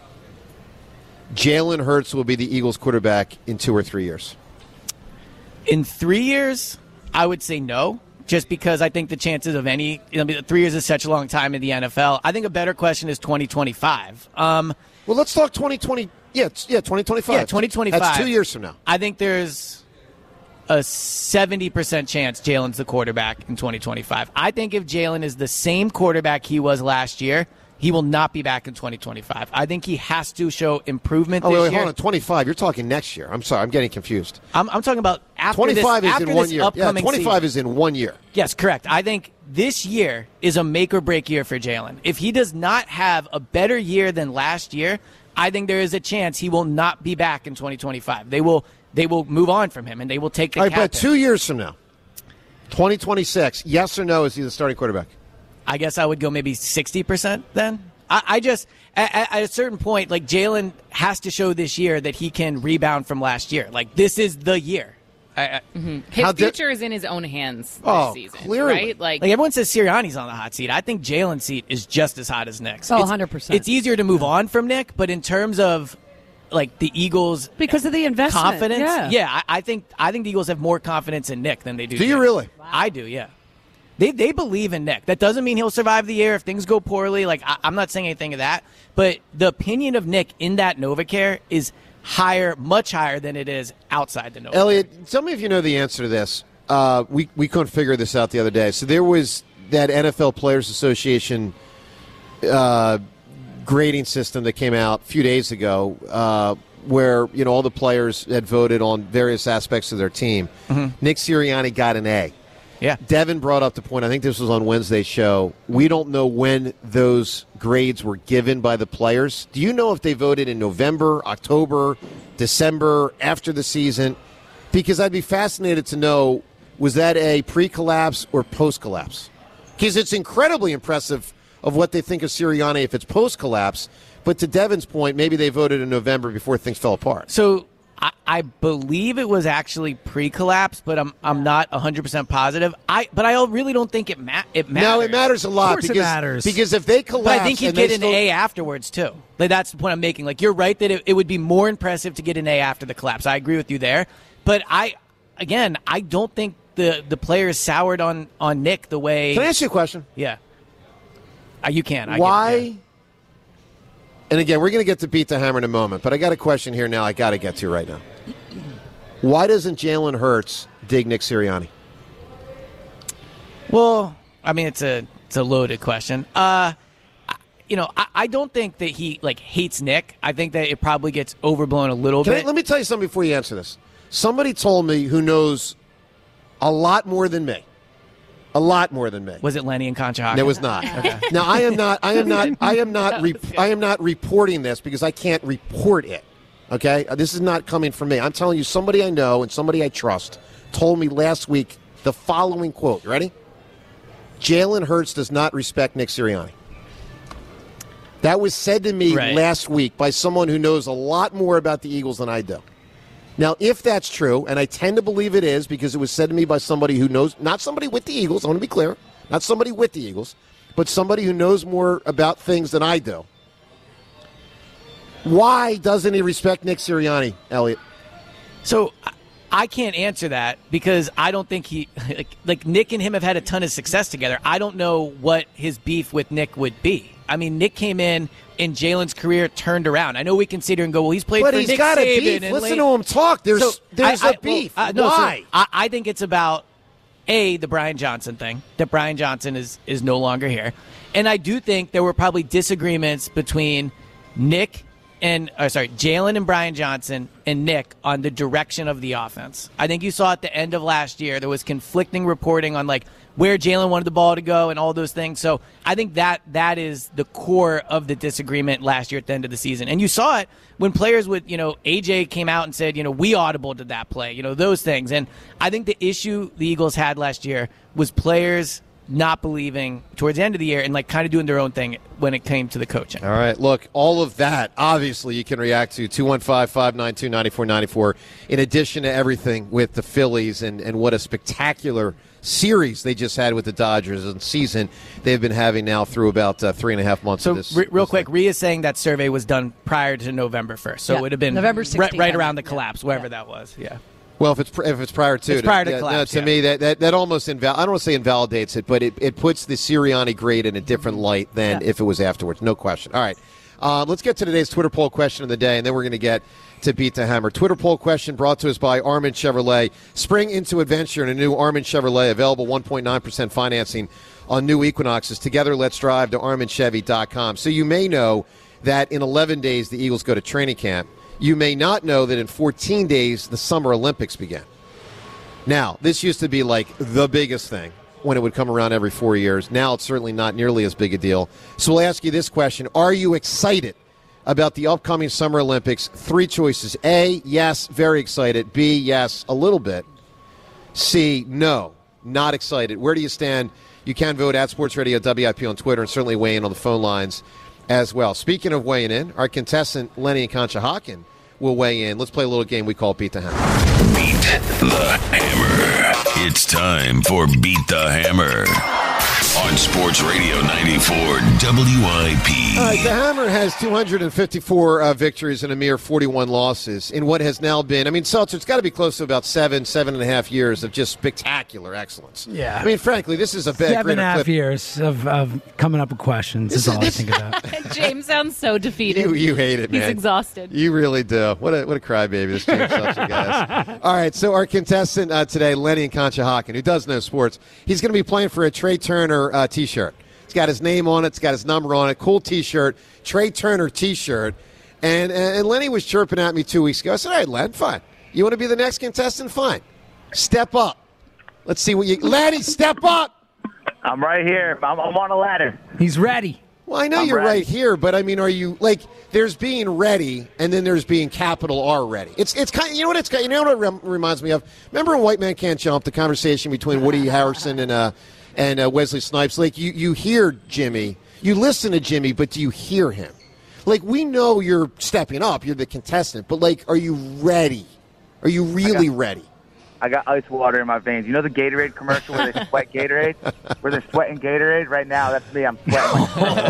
Jalen Hurts will be the Eagles quarterback in two or three years? In three years, I would say no, just because I think the chances of any, you know, three years is such a long time in the N F L. I think a better question is twenty twenty-five. Um, well, let's talk twenty twenty. Yeah, yeah, twenty twenty-five. Yeah, twenty twenty-five. That's two years from now. I think there's a seventy percent chance Jalen's the quarterback in twenty twenty-five. I think if Jalen is the same quarterback he was last year, he will not be back in twenty twenty-five. I think he has to show improvement oh, this wait, wait, year. hold on. twenty-five. You're talking next year. I'm sorry. I'm getting confused. I'm, I'm talking about after twenty-five this, is after in one this year. Yeah, upcoming twenty-five season. is in one year. Yes, correct. I think this year is a make or break year for Jalen. If he does not have a better year than last year, I think there is a chance he will not be back in twenty twenty-five. They will they will move on from him, and they will take the All right, captain. but two years from now, twenty twenty-six, yes or no, is he the starting quarterback? I guess I would go maybe sixty percent then. I, I just, at, at a certain point, like Jalen has to show this year that he can rebound from last year. Like, this is the year. I, I, mm-hmm. His How future di- is in his own hands this oh, season, clearly. right? Like, like everyone says Sirianni's on the hot seat. I think Jalen's seat is just as hot as Nick's. Oh, it's, one hundred percent. It's easier to move on from Nick, but in terms of like the Eagles, because of the investment, confidence, yeah, yeah I, I think I think the Eagles have more confidence in Nick than they do. Do you Nick. really? Wow. I do. Yeah. They they believe in Nick. That doesn't mean he'll survive the year if things go poorly. Like I, I'm not saying anything of that, but the opinion of Nick in that NovaCare is higher, much higher than it is outside the NovaCare. Elliot, tell me if you know the answer to this. Uh, we we couldn't figure this out the other day. So there was that N F L Players Association uh, grading system that came out a few days ago, uh, where you know all the players had voted on various aspects of their team. Mm-hmm. Nick Sirianni got an A. Yeah. Devin brought up the point, I think this was on Wednesday's show, we don't know when those grades were given by the players. Do you know if they voted in November, October, December, after the season? Because I'd be fascinated to know, was that a pre-collapse or post-collapse? Because it's incredibly impressive of what they think of Sirianni if it's post-collapse. But to Devin's point, maybe they voted in November before things fell apart. So I, I believe it was actually pre-collapse, but I'm I'm not one hundred percent positive. I but I really don't think it ma- it matters. No, it matters a lot. Of course because, it matters. Because if they collapse, but I think he'd and get they an still- A afterwards too. Like that's the point I'm making. Like you're right that it, it would be more impressive to get an A after the collapse. I agree with you there. But I again, I don't think the the players soured on on Nick the way. Can I ask you a question? Yeah. Uh, you can. I Why? Get, yeah. And again, we're going to get to Beat the Hammer in a moment, but I got a question here now I got to get to right now. Why doesn't Jalen Hurts dig Nick Sirianni? Well, I mean, it's a it's a loaded question. Uh, you know, I, I don't think that he like hates Nick. I think that it probably gets overblown a little Can I, bit. let me tell you something before you answer this. Somebody told me who knows a lot more than me. A lot more than me. Was it Lenny and Conshohocken? It was not. Okay. Now I am not. I am not. I am not. Re- I am not reporting this because I can't report it. Okay, this is not coming from me. I'm telling you, somebody I know and somebody I trust told me last week the following quote. You ready? Jalen Hurts does not respect Nick Sirianni. That was said to me right. last week by someone who knows a lot more about the Eagles than I do. Now, if that's true, and I tend to believe it is because it was said to me by somebody who knows, not somebody with the Eagles, I want to be clear, not somebody with the Eagles, but somebody who knows more about things than I do. Why doesn't he respect Nick Sirianni, Elliot? So I can't answer that because I don't think he like, like Nick and him have had a ton of success together. I don't know what his beef with Nick would be. I mean, Nick came in and Jalen's career turned around. I know we can sit here and go, well, he's played but for he's Nick got Saban. a beef. And Listen Lane. to him talk. There's So, there's I- a I- beef. well, uh, no, so Why? I, I think it's about A, the Brian Johnson thing, that Brian Johnson is, is no longer here. And I do think there were probably disagreements between Nick and, or sorry, Jalen and Brian Johnson and Nick on the direction of the offense. I think you saw at the end of last year there was conflicting reporting on like where Jalen wanted the ball to go and all those things. So I think that that is the core of the disagreement last year at the end of the season. And you saw it when players would, you know, A J came out and said, you know, we audible to that play, you know, those things. And I think the issue the Eagles had last year was players not believing towards the end of the year and like kind of doing their own thing when it came to the coaching. All right, look, all of that, obviously, you can react to two one five, five nine two, nine four nine four, in addition to everything with the Phillies and, and what a spectacular series they just had with the Dodgers and season they've been having now through about uh, three and a half months So of this. re- real this quick, Rhea is saying that survey was done prior to November first. So Yeah, it would have been November right, sixteenth, right I around the think. collapse, Yeah. wherever Yeah. that was. Yeah. Well, if it's pr- if it's prior to It's prior to yeah, no, collapse, to yeah. me that, that that almost inval- I don't want to say invalidates it, but it, it puts the Sirianni grade in a different light than Yeah. if it was afterwards. No question. All right, uh, let's get to today's Twitter poll question of the day, and then we're going to get to Beat the Hammer. Twitter poll question brought to us by Armin Chevrolet. Spring into adventure in a new Armin Chevrolet, available one point nine percent financing on new Equinoxes. Together, let's drive to armin chevy dot com. So you may know that in eleven days the Eagles go to training camp. You may not know that in fourteen days the Summer Olympics begin. Now, this used to be like the biggest thing when it would come around every four years. Now it's certainly not nearly as big a deal. So we'll ask you this question. Are you excited about the upcoming Summer Olympics? Three choices. A, yes, very excited. B, yes, a little bit. C, no, not excited. Where do you stand? You can vote at Sports Radio W I P on Twitter and certainly weigh in on the phone lines as well. Speaking of weighing in, our contestant Lenny and Conshohocken will weigh in. Let's play a little game we call Beat the Hammer. Beat the Hammer. It's time for Beat the Hammer on Sports Radio ninety-four W I P. All right, the Hammer has two hundred fifty-four uh, victories and a mere forty-one losses in what has now been, I mean, Seltzer, it's got to be close to about seven, seven and a half years of just spectacular excellence. Yeah. I mean, frankly, this is a bad Seven and a half clip. years of, of coming up with questions is all I think about. James sounds so defeated. You, you hate it, man. He's exhausted. You really do. What a what a crybaby this James Seltzer guy is. All right, so our contestant uh, today, Lenny and Conshohocken, who does know sports, he's going to be playing for a Trey Turner uh, T-shirt. It's got his name on it. It's got his number on it. Cool T-shirt. Trey Turner T-shirt. And, and Lenny was chirping at me two weeks ago. I said, all right, Len, fine. You want to be the next contestant? Fine. Step up. Let's see what you... Lenny, step up! I'm right here. I'm, I'm on a ladder. He's ready. Well, I know I'm you're ready. right here, but I mean, are you like? There's being ready, and then there's being capital R ready. It's it's kind. Of, you know what it's you know what it rem- reminds me of. Remember in White Man Can't Jump, the conversation between Woody Harrelson and uh and uh, Wesley Snipes. Like you you hear Jimmy, you listen to Jimmy, but do you hear him? Like we know you're stepping up, you're the contestant, but like, are you ready? Are you really got- ready? I got ice water in my veins. You know the Gatorade commercial where they sweat Gatorade? Where they're sweating Gatorade? Right now, that's me. I'm sweating.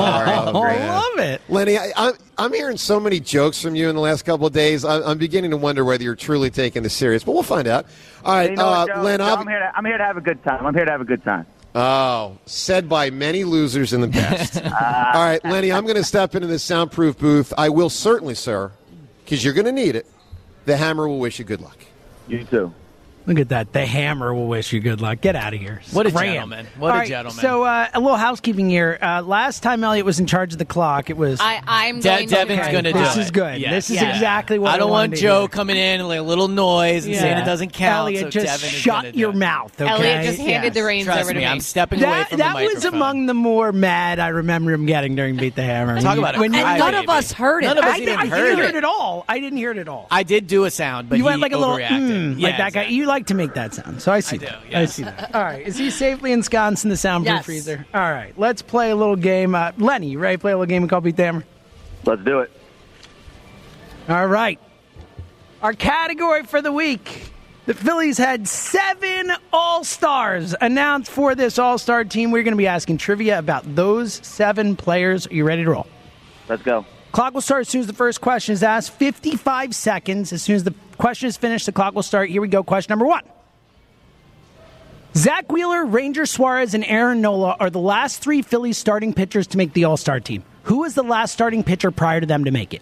I love it. Lenny, I, I, I'm hearing so many jokes from you in the last couple of days. I, I'm beginning to wonder whether you're truly taking this serious, but we'll find out. All right, You know uh, what, Joe? Len, Joe, I'll- I'm, here to, I'm here to have a good time. I'm here to have a good time. Oh, said by many losers in the past. All right, Lenny, I'm going to step into this soundproof booth. I will certainly, sir, because you're going to need it. The Hammer will wish you good luck. You too. Look at that. The Hammer will wish you good luck. Get out of here. What a Scram. gentleman. What All a right, gentleman. So uh, a little housekeeping here. Uh, last time Elliot was in charge of the clock, it was... I, I'm De- going Devin's to. going to do This it. is good. Yes. This is Yeah. exactly what I, I don't wanted want to Joe hear. coming in and like a little noise and Yeah. saying it doesn't count. Elliot, so just Devin is shut gonna do your it. mouth, okay? Elliot just handed Yes. the reins Trust over to me, me. I'm stepping away That, from that the was microphone. among the more mad I remember him getting during Beat the Hammer. Talk about it. When you- Cry And none baby. of us heard it. None of us I, even I heard didn't hear it. it at all. I didn't hear it at all. I did do a sound, but you he went like a little, overreacted. mm, yeah, like that guy. exactly. You like to make that sound, so I see I do, that. I yes. see that. All right, is he safely ensconced in the soundproof Yes. freezer? All right, let's play a little game. Uh, Lenny, you ready to play a little game we call Beat the Hammer? Let's do it. All right. Our category for the week. The Phillies had seven All-Stars announced for this All-Star team. We're going to be asking trivia about those seven players. Are you ready to roll? Let's go. Clock will start as soon as the first question is asked. fifty-five seconds. As soon as the question is finished, the clock will start. Here we go. Question number one. Zach Wheeler, Ranger Suarez, and Aaron Nola are the last three Phillies starting pitchers to make the All-Star team. Who was the last starting pitcher prior to them to make it?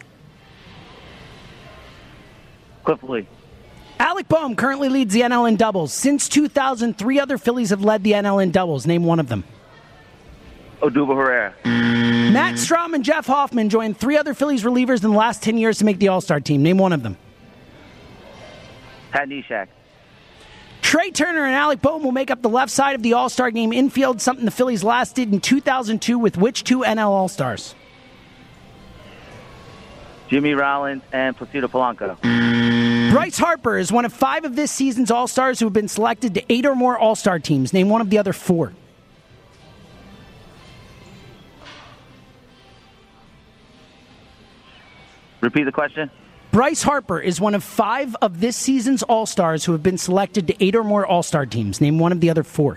Cliff Lee. Alec Boehm currently leads the N L in doubles. Since two thousand, three other Phillies have led the N L in doubles. Name one of them. Odubel Herrera. Matt Strahm and Jeff Hoffman joined three other Phillies relievers in the last ten years to make the All-Star team. Name one of them. Pat Neshek. Trey Turner and Alec Boehm will make up the left side of the All-Star game infield, something the Phillies last did in two thousand two with which two N L All-Stars? Jimmy Rollins and Placido Polanco. Bryce Harper is one of five of this season's All-Stars who have been selected to eight or more All-Star teams. Name one of the other four. Repeat the question. Bryce Harper is one of five of this season's All-Stars who have been selected to eight or more All-Star teams. Name one of the other four.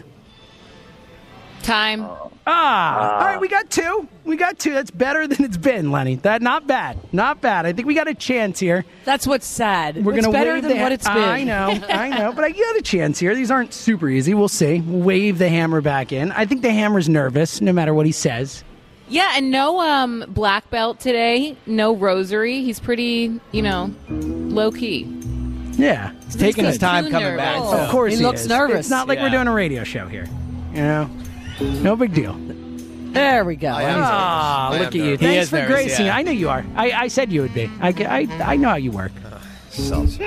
Time. Ah, uh, all right, we got two. We got two. That's better than it's been, Lenny. That not bad, not bad. I think we got a chance here. That's what's sad. We're it's gonna better wave than the ha- what it's been. I know, I know, but I got a chance here. These aren't super easy. We'll see. We'll wave the hammer back in. I think the hammer's nervous, no matter what he says. Yeah, and no um, black belt today. No rosary. He's pretty, you know, low key. Yeah, he's taking his time coming nervous. back. Oh, So. of course, he, he looks is. nervous. It's not like Yeah. we're doing a radio show here. You know, no big deal. There we go. Ah, I am look at you. nervous. He Thanks is for nervous, gracing. yeah. I knew you are. I, I said you would be. I, I, I know how you work. Seltzer.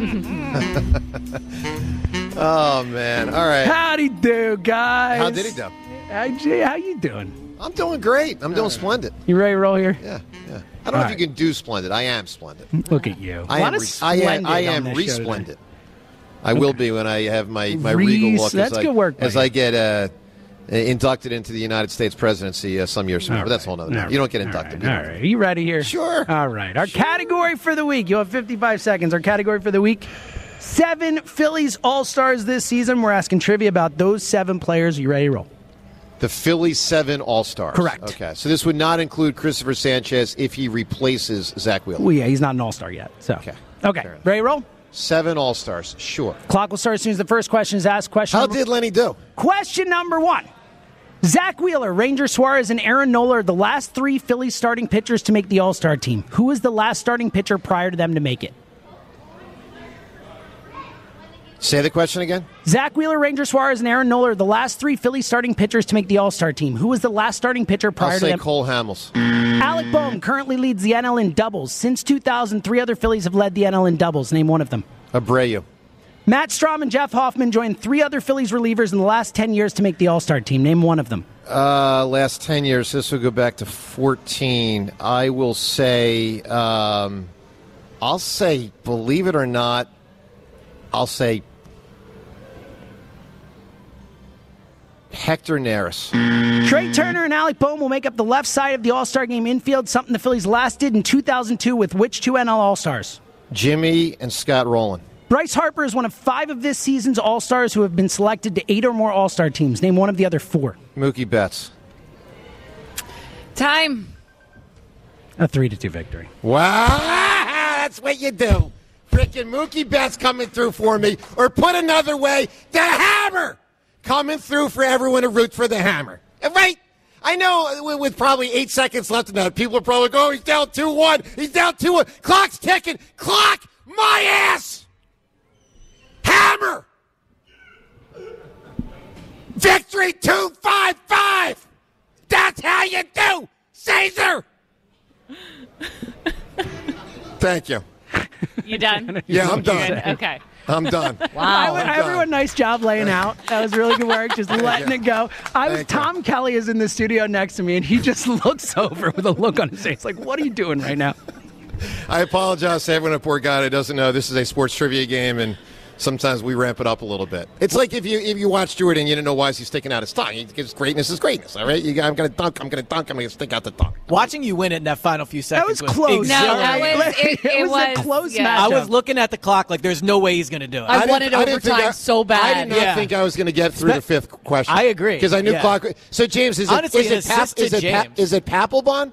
Oh, man. All right. Howdy do, guys. How did he do? How, Jay, how you doing? I'm doing great. I'm doing splendid. You ready to roll here? Yeah, yeah. I don't know All if you can do splendid. I am splendid. Look at you. I A lot am, of re- I am, splendid I on am this show resplendid. today. I will be when I have my, my Res- regal look that's as, I, good work, as buddy. I get uh, inducted into the United States presidency uh, some years from now. All But that's a whole right. other matter. All You don't get right. inducted. All You right. don't. All right. Are you ready here? Sure. All right. Our category for the week. You have fifty-five seconds. Our category for the week. Seven Phillies All-Stars this season. We're asking trivia about those seven players. Are you ready to roll? The Phillies seven All-Stars. Correct. Okay, so this would not include Christopher Sanchez if he replaces Zach Wheeler. Well, yeah, he's not an All-Star yet. So. Okay. Okay. Ready to roll? Seven All-Stars, sure. Clock will start as soon as the first question is asked. Question How number- did Lenny do? Question number one. Zach Wheeler, Ranger Suarez, and Aaron Nola are the last three Phillies starting pitchers to make the All-Star team. Who was the last starting pitcher prior to them to make it? Say the question again. Zach Wheeler, Ranger Suarez, and Aaron Nola are the last three Phillies starting pitchers to make the All-Star team. Who was the last starting pitcher prior I'll to say them? Cole Hamels. Alec Boehm currently leads the N L in doubles. Since two thousand, three other Phillies have led the N L in doubles. Name one of them. Abreu. Matt Strahm and Jeff Hoffman joined three other Phillies relievers in the last ten years to make the All-Star team. Name one of them. Uh, last ten years, this will go back to fourteen. I will say, um, I'll say, believe it or not, I'll say Hector Neris. Trey Turner and Alec Boehm will make up the left side of the All-Star game infield, something the Phillies last did in two thousand two with which two N L All-Stars? Jimmy and Scott Rowland. Bryce Harper is one of five of this season's All-Stars who have been selected to eight or more All-Star teams. Name one of the other four. Mookie Betts. Time. A three to two victory. Wow, that's what you do. Freaking Mookie Betts coming through for me. Or put another way, the hammer coming through for everyone who roots for the hammer. Right? I know with probably eight seconds left in that, people are probably going, oh, he's down two one. He's down two one. Clock's ticking. Clock my ass. Hammer. Victory two five five. That's how you do, Caesar. Thank you. You done? Yeah, I'm done. Good. Okay. I'm done. Wow. I'm Everyone, done. nice job laying out. That was really good work, just letting you. it go. I was Thank you. Tom Kelly is in the studio next to me, and he just looks over with a look on his face like, what are you doing right now? I apologize to everyone at Borgata who doesn't know this is a sports trivia game, and sometimes we ramp it up a little bit. It's like if you if you watch Jordan, you didn't know why he's sticking out his tongue. His greatness is greatness, all right? You, I'm going to dunk, I'm going to dunk, I'm going to stick out the tongue. Watching you win it in that final few seconds That was close. No, that exhilarating. was it, It it was a was close yeah. match. I was looking at the clock like there's no way he's going to do it. I, didn't- wanted I didn't think overtime I- so bad. I did not Yeah. think I was going to get through the fifth question. I agree. Because I knew Yeah. clock. So, James, is it, Honestly, is an it, Pap, assist to is, it Pa- James. is it Papelbon?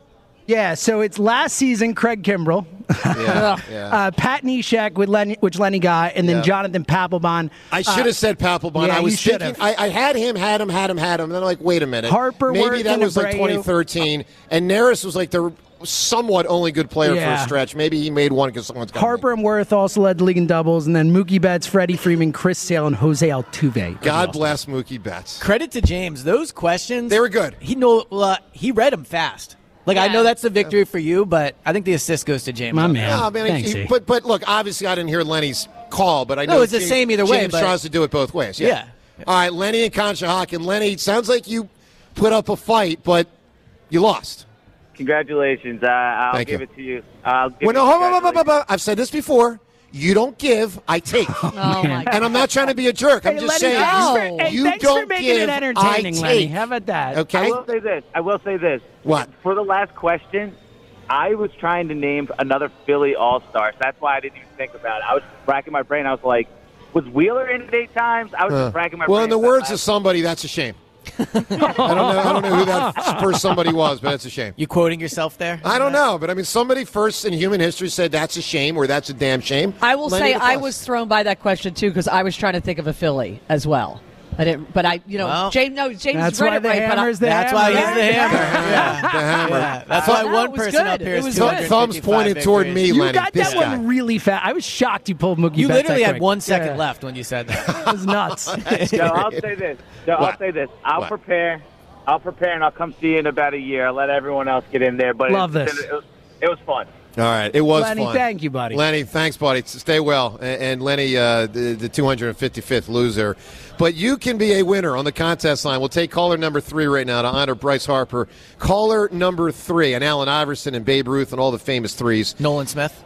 Yeah, so it's last season, Craig Kimbrell, Yeah, yeah. uh, Pat Neshek, with Lenny, which Lenny got, and then Yeah. Jonathan Papelbon. I should have Uh, said Papelbon. yeah, I was you should thinking, have. I, I had him, had him, had him, had him. And then I'm like, wait a minute. Harper, Maybe Wirth, that and was like Abreu. twenty thirteen. And Neris was like the somewhat only good player for Yeah. a stretch. Maybe he made one because someone's got Harper and Worth also led the league in doubles, and then Mookie Betts, Freddie Freeman, Chris Sale, and Jose Altuve. God bless Mookie Betts. Credit to James. Those questions, they were good. He know uh, he read them fast. Like I know that's the victory for you, but I think the assist goes to James. My man. No, man, Thanks, he- E. but but look, obviously I didn't hear Lenny's call, but I know No, it's the James- same either way, James but- tries to do it both ways. Yeah. Yeah. All right, Lenny and Conshohocken. Lenny, it sounds like you put up a fight, but you lost. Congratulations. Uh, I'll Thank give you. it to you. I'll give Well, you no, hold on, hold on, congratulations. hold on. I've said this before. You don't give, I take. Oh, my And I'm not trying to be a jerk. I'm Hey, just Lenny, saying, thanks you, for- hey, you thanks don't for making give, it entertaining, I Lenny. take. How about that? Okay. I will say this. I will say this. What? For the last question, I was trying to name another Philly All-Star. So that's why I didn't even think about it. I was racking my brain. I was like, was Wheeler in at eight times? I was Uh, just racking my well, brain. in the words of somebody, that's a shame. I don't know. I don't know who that first somebody was, but it's a shame. You quoting yourself there? I don't know, but I mean, somebody first in human history said that's a shame or that's a damn shame. I will Lenny say the I Plus. was thrown by that question too because I was trying to think of a Philly as well. I didn't, but I, you know, Well, James. No, James That's read why it the right. But I, hammer's the That's hammer. why he's the hammer. Yeah. the hammer. Yeah, that's why No, one it was person good. up here It is was two good. hundred Thumbs fifty-five pointed toward me, victories. You Lenny. got this that guy. one really fast. I was shocked you pulled Mookie You Betts literally that had quick. one second Yeah. left when you said that. It was nuts. So I'll say this. So I'll What? say this. I'll What? prepare. I'll prepare, and I'll come see you in about a year. I'll let everyone else get in there. But Love it, this. It, was, it was fun. All right, it was Lenny, fun. thank you, buddy. Lenny, thanks, buddy. Stay well. And, and Lenny, uh, the, the two hundred fifty-fifth loser. But you can be a winner on the contest line. We'll take caller number three right now to honor Bryce Harper. Caller number three, and Allen Iverson and Babe Ruth and all the famous threes. Nolan Smith.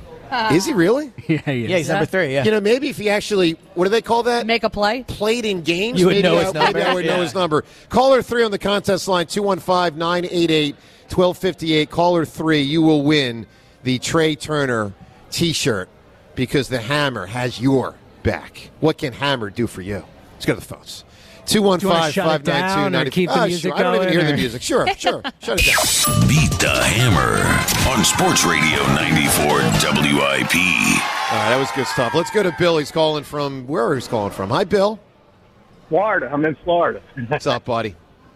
Is he really? Yeah, he is. Yeah, he's number three. Yeah. You know, maybe if he actually, what do they call that? make a play. Played in games. You would maybe know I, his Maybe number. I would know Yeah. his number. Caller three on the contest line, two one five, nine eight eight, one two five eight. Caller three, you will win the Trey Turner T-shirt because the Hammer has your back. What can Hammer do for you? Let's go to the phones. two one five, five nine two, nine or keep the oh, music sure. I don't even going, hear the or- music. Sure, sure. Shut it down. Beat the Hammer on Sports Radio ninety-four W I P. All right, that was good stuff. Let's go to Bill. He's calling from, where he's calling from. Hi, Bill. Florida. I'm in Florida. What's up, buddy?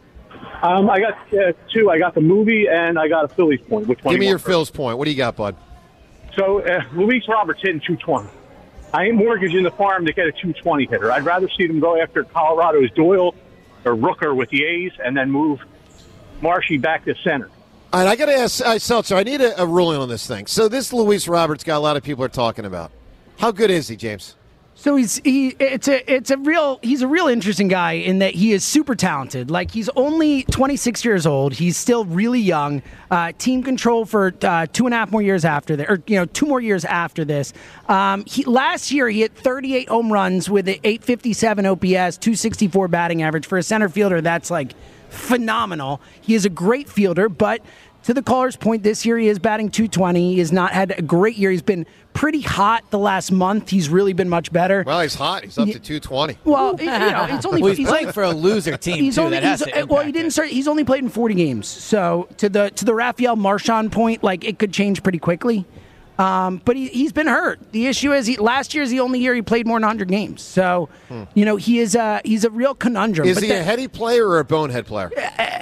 Um, I got uh, two. I got the movie and I got a Phillies point. Which one? Give do me you your want first? Phil's point. What do you got, bud? So uh, Luis Roberts hitting two twenty. I ain't mortgaging the farm to get a two twenty hitter. I'd rather see them go after Colorado's Doyle or Rooker with the A's and then move Marshy back to center. All right, I got to ask uh, Seltzer. I need a, a ruling on this thing. So this Luis Roberts guy, a lot of people are talking about. How good is he, James? So he's he it's a it's a real he's a real interesting guy in that he is super talented. Like he's only twenty-six years old. He's still really young. Uh, team control for uh, two and a half more years after that, or you know, two more years after this. Um, he last year he hit thirty-eight home runs with an eight fifty-seven O P S, two sixty-four batting average for a center fielder. That's like phenomenal. He is a great fielder, but to the caller's point, this year he is batting two twenty. He has not had a great year. He's been pretty hot the last month. He's really been much better. Well, he's hot. He's up to two twenty. Well, you know, it's only Well, he's, he's playing only, for a loser team he's too. only that has he's, to uh, well, he impact didn't it. start. He's only played in forty games. So to the to the Rafael Marchand point, like it could change pretty quickly. Um, but he, he's been hurt. The issue is, he, last year is the only year he played more than one hundred games. So, Hmm. you know, he is a he's a real conundrum. Is But he the- a heady player or a bonehead player?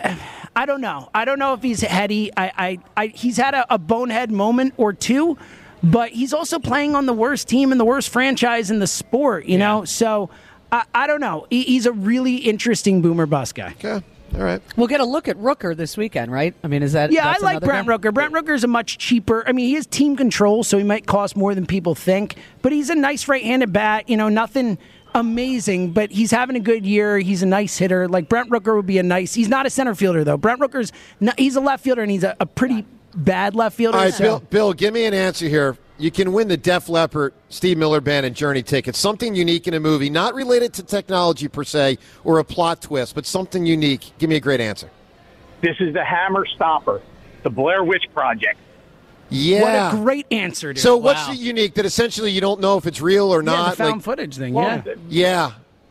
I don't know. I don't know if he's heady. I, I, I he's had a, a bonehead moment or two, but he's also playing on the worst team and the worst franchise in the sport. You know, so I, I don't know. He, he's a really interesting boomer bust guy. Okay. All right. We'll get a look at Rooker this weekend, right? I mean, is that Yeah, I that's like another Brent guy? Rooker. Brent Rooker is a much cheaper. I mean, he has team control, so he might cost more than people think. But he's a nice right-handed bat. You know, nothing amazing, but he's having a good year. He's a nice hitter. Like Brent Rooker would be a nice. He's not a center fielder though. Brent Rooker's not, he's a left fielder, and he's a, a pretty bad left fielder. All right, so- Bill, Bill, give me an answer here. You can win the Def Leppard, Steve Miller Band, and Journey tickets. Something unique in a movie, not related to technology per se or a plot twist, but something unique. Give me a great answer. This is the Hammer Stopper, the Blair Witch Project. Yeah. What a great answer, dude. So what's Wow. the unique that essentially you don't know if it's real or Yeah, not? the found Like- footage thing. Well, Yeah. Yeah.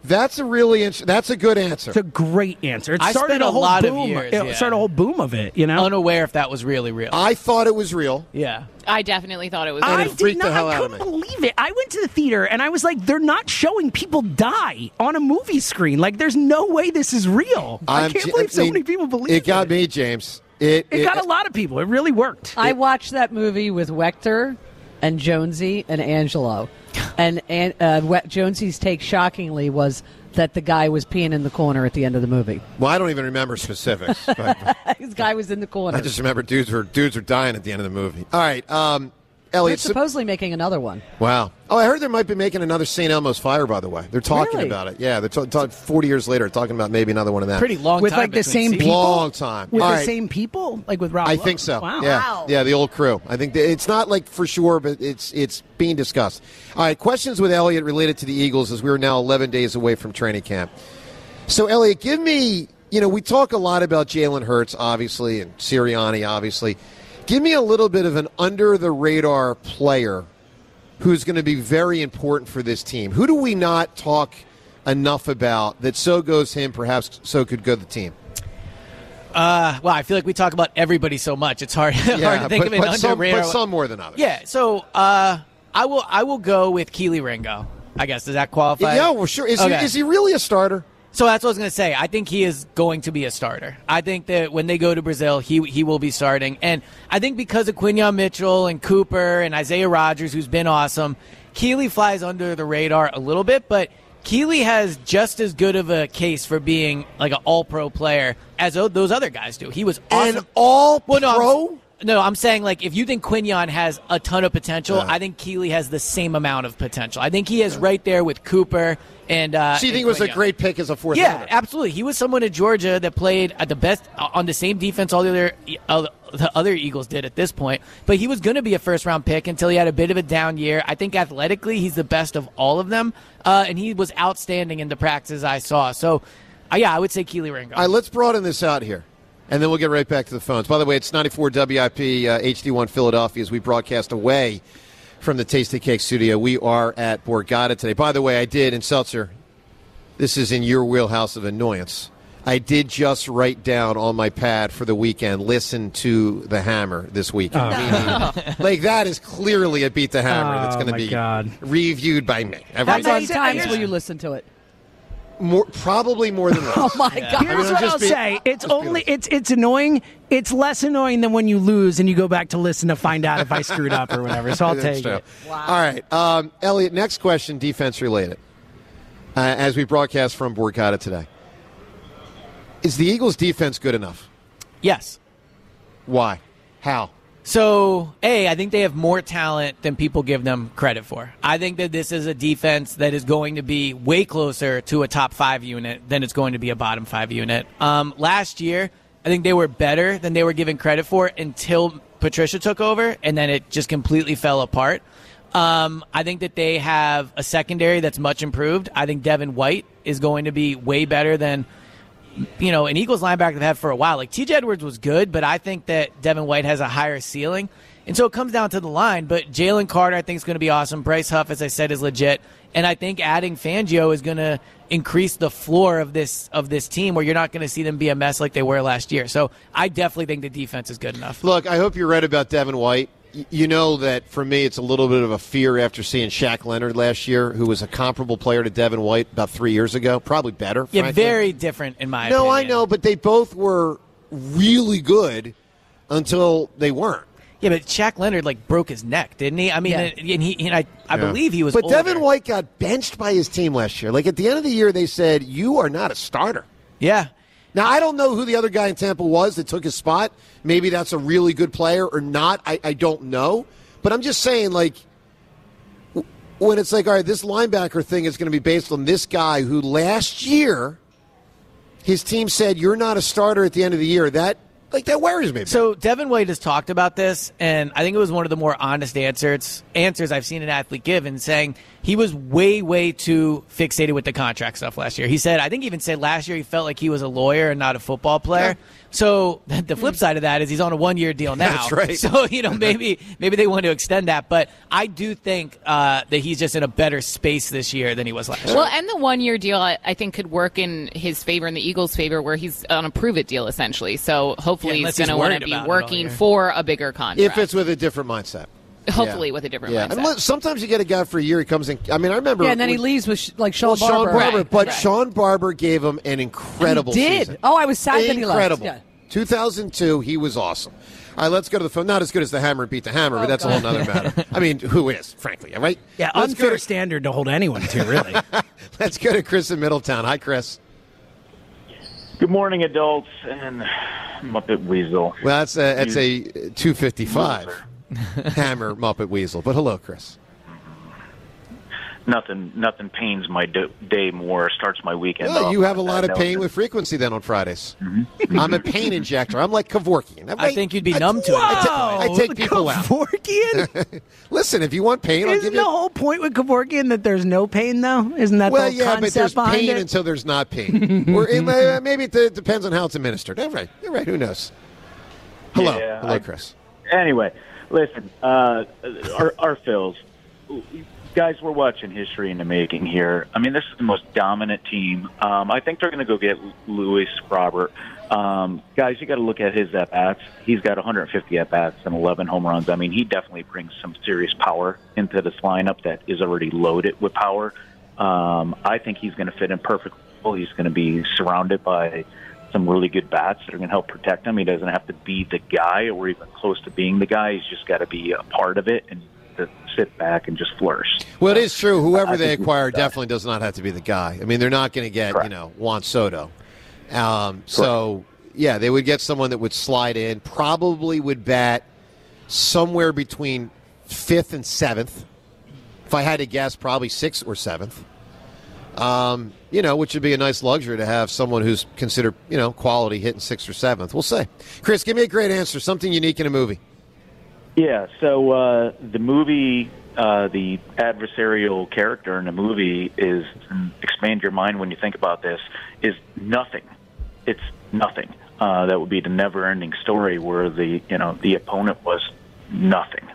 That's a really int- that's a good answer. It's a great answer. It I started spent a a whole lot of boom. years, It yeah. started a whole boom of it. You know, Unaware if that was really real. I thought it was real. Yeah. I definitely thought it was. I it did freaked not. the hell I out of couldn't me. believe it. I went to the theater and I was like, "They're not showing people die on a movie screen. Like, there's no way this is real." I I'm can't j- believe so I mean, many people believe it. Got it. me, James. It, It got a lot of people. It really worked. I watched that movie with Wechter and Jonesy and Angelo, and, and uh, We- Jonesy's take shockingly was that the guy was peeing in the corner at the end of the movie. Well, I don't even remember specifics. But This guy was in the corner. I just remember dudes were dudes were dying at the end of the movie. All right, um, They're Elliot. so- supposedly making another one. wow. Oh, I heard they might be making another Saint Elmo's Fire. By the way, they're talking Really? about it. Yeah, they're ta- ta- forty years later talking about maybe another one of that. Pretty long with time like the between same seasons. people. Long time. With All the right. same people, like with Rob. I Lowe. think so. Wow. Yeah, Wow. yeah, the old crew. I think that it's not like for sure, but it's it's being discussed. All right, questions with Elliot related to the Eagles as we are now eleven days away from training camp. So, Elliot, give me. You know, we talk a lot about Jalen Hurts, obviously, and Sirianni, obviously. Give me a little bit of an under the radar player who's going to be very important for this team. Who do we not talk enough about that so goes him, perhaps so could go the team? Uh, well, I feel like we talk about everybody so much. It's hard, hard to think but, of an but some, under-radar. but some more than others. Yeah, so uh, I will I will go with Keely Ringo. I guess does that qualify? Yeah, well, sure. Is, Okay. he, is he really a starter? So that's what I was going to say. I think he is going to be a starter. I think that when they go to Brazil, he he will be starting. And I think because of Quinyon Mitchell and Cooper and Isaiah Rodgers, who's been awesome, Keely flies under the radar a little bit, but Keely has just as good of a case for being like an all-pro player as o- those other guys do. He was awesome. An all Well, no, I'm- pro? No, I'm saying like if you think Quinyon has a ton of potential, Yeah. I think Keely has the same amount of potential. I think he is right there with Cooper and. Uh, So you think and it was a Quinyon. great pick as a fourth Yeah, rounder? absolutely. He was someone at Georgia that played at the best on the same defense all the other uh, the other Eagles did at this point. But he was going to be a first round pick until he had a bit of a down year. I think athletically he's the best of all of them, uh, and he was outstanding in the practices I saw. So, uh, yeah, I would say Keely Ringo. All right, let's broaden this out here, and then we'll get right back to the phones. By the way, it's ninety-four W I P uh, H D one Philadelphia as we broadcast away from the Tasty Cake studio. We are at Borgata today. By the way, I did, in Seltzer, this is in your wheelhouse of annoyance, I did just write down on my pad for the weekend, listen to The Hammer this weekend. Oh. Meaning, like, that is clearly a Beat the Hammer that's Oh, going to my be God. reviewed by me. How Every many say- times here's- will you listen to it? more, probably more than once. Oh, my God. I mean, Here's I'm what just I'll being- say: it's just being only honest. it's it's annoying. It's less annoying than when you lose and you go back to listen to find out if I screwed up or whatever. So I'll That's take true. it. All right, um, Elliot. Next question, defense related. Uh, as we broadcast from Borgata today, is the Eagles' defense good enough? yes. Why? How? So, A, I think they have more talent than people give them credit for. I think that this is a defense that is going to be way closer to a top five unit than it's going to be a bottom five unit. Um, last year, I think they were better than they were given credit for until Patricia took over, and then it just completely fell apart. Um, I think that they have a secondary that's much improved. I think Devin White is going to be way better than you know, an Eagles linebacker they've had for a while. Like, T J Edwards was good, but I think that Devin White has a higher ceiling. And so it comes down to the line. But Jalen Carter, I think, is going to be awesome. Bryce Huff, as I said, is legit. And I think adding Fangio is going to increase the floor of this of this team where you're not going to see them be a mess like they were last year. So I definitely think the defense is good enough. Look, I hope you're right about Devin White. Y- You know that for me, it's a little bit of a fear after seeing Shaq Leonard last year, who was a comparable player to Devin White about three years ago. Probably better. Yeah, frankly. very different in my No, opinion. I know, but they both were really good until they weren't. Yeah, but Shaq Leonard, like, broke his neck, didn't he? I mean, Yeah. and he, and I, I Yeah. believe he was But older. Devin White got benched by his team last year. Like, at the end of the year, they said, you are not a starter. Yeah. Now, I don't know who the other guy in Tampa was that took his spot. Maybe that's a really good player or not. I, I don't know. But I'm just saying, like, w- when it's like, all right, this linebacker thing is going to be based on this guy who last year his team said, you're not a starter at the end of the year. That Like, that worries me. So Devin White has talked about this, and I think it was one of the more honest answers answers I've seen an athlete give in saying he was way, way too fixated with the contract stuff last year. He said, I think he even said last year he felt like he was a lawyer and not a football player. Yeah. So the flip side of that is he's on a one-year deal now. That's right. So, you know, maybe maybe they want to extend that. But I do think uh, that he's just in a better space this year than he was last year. Well, and the one-year deal, I, I think, could work in his favor, in the Eagles' favor, where he's on a prove-it deal, essentially. So hopefully Yeah, he's going to worried want to be about it all working year. for a bigger contract. If it's with a different mindset. Hopefully Yeah. with a different Yeah. mindset. And look, sometimes you get a guy for a year, he comes in. I mean, I remember. Yeah, and then he when- leaves with sh- like Sean well, Sean Barber. Barber, Right, but right. Sean Barber gave him an incredible He did. season. Oh, I was sad that he left. Incredible. Yeah. two thousand two, he was awesome. All right, let's go to the phone. Not as good as the Hammer beat the Hammer, but that's a whole other matter. I mean, who is, frankly, all right? Yeah, let's unfair go to, standard to hold anyone to, really. let's go to Chris in Middletown. Hi, Chris. Good morning, adults and Muppet Weasel. Well, that's a, that's a two fifty-five Hammer Muppet Weasel. But hello, Chris. Nothing, nothing pains my do- day more. Starts my weekend. Well, off you have a like lot that. of No, pain with frequency then on Fridays. Mm-hmm. I'm a pain injector. I'm like Kevorkian. I think you'd be numb to it. I, I take people out. Kevorkian? Listen, if you want pain, I'll Isn't give the you. whole point with Kevorkian that there's no pain, though? Isn't that Well, the yeah, but concept there's behind pain it? until there's not pain. Or it, uh, maybe it uh, depends on how it's administered. All right, you're right. Who knows? Hello, Yeah, hello, I- Chris. Anyway, listen, uh, our, our Phils, guys, we're watching history in the making here. I mean, this is the most dominant team. Um, I think they're going to go get Louis Robert. Um, guys, you got to look at his at bats. He's got one hundred fifty at bats and eleven home runs. I mean, he definitely brings some serious power into this lineup that is already loaded with power. Um, I think he's going to fit in perfectly. He's going to be surrounded by some really good bats that are going to help protect him. He doesn't have to be the guy or even close to being the guy. He's just got to be a part of it and to sit back and just flourish. Well, it is true. Whoever I they think he's acquire the guy. definitely does not have to be the guy. I mean, they're not going to get, Correct. you know, Juan Soto. Um, so, yeah, they would get someone that would slide in, probably would bat somewhere between fifth and seventh. If I had to guess, probably sixth or seventh. Um, you know, which would be a nice luxury to have someone who's considered, you know, quality hitting sixth or seventh. We'll see. Chris, give me a great answer. Something unique in a movie. Yeah, so uh, the movie, uh, the adversarial character in the movie is, expand your mind when you think about this, is nothing. It's nothing. Uh, that would be the never-ending story where the, you know, the opponent was nothing.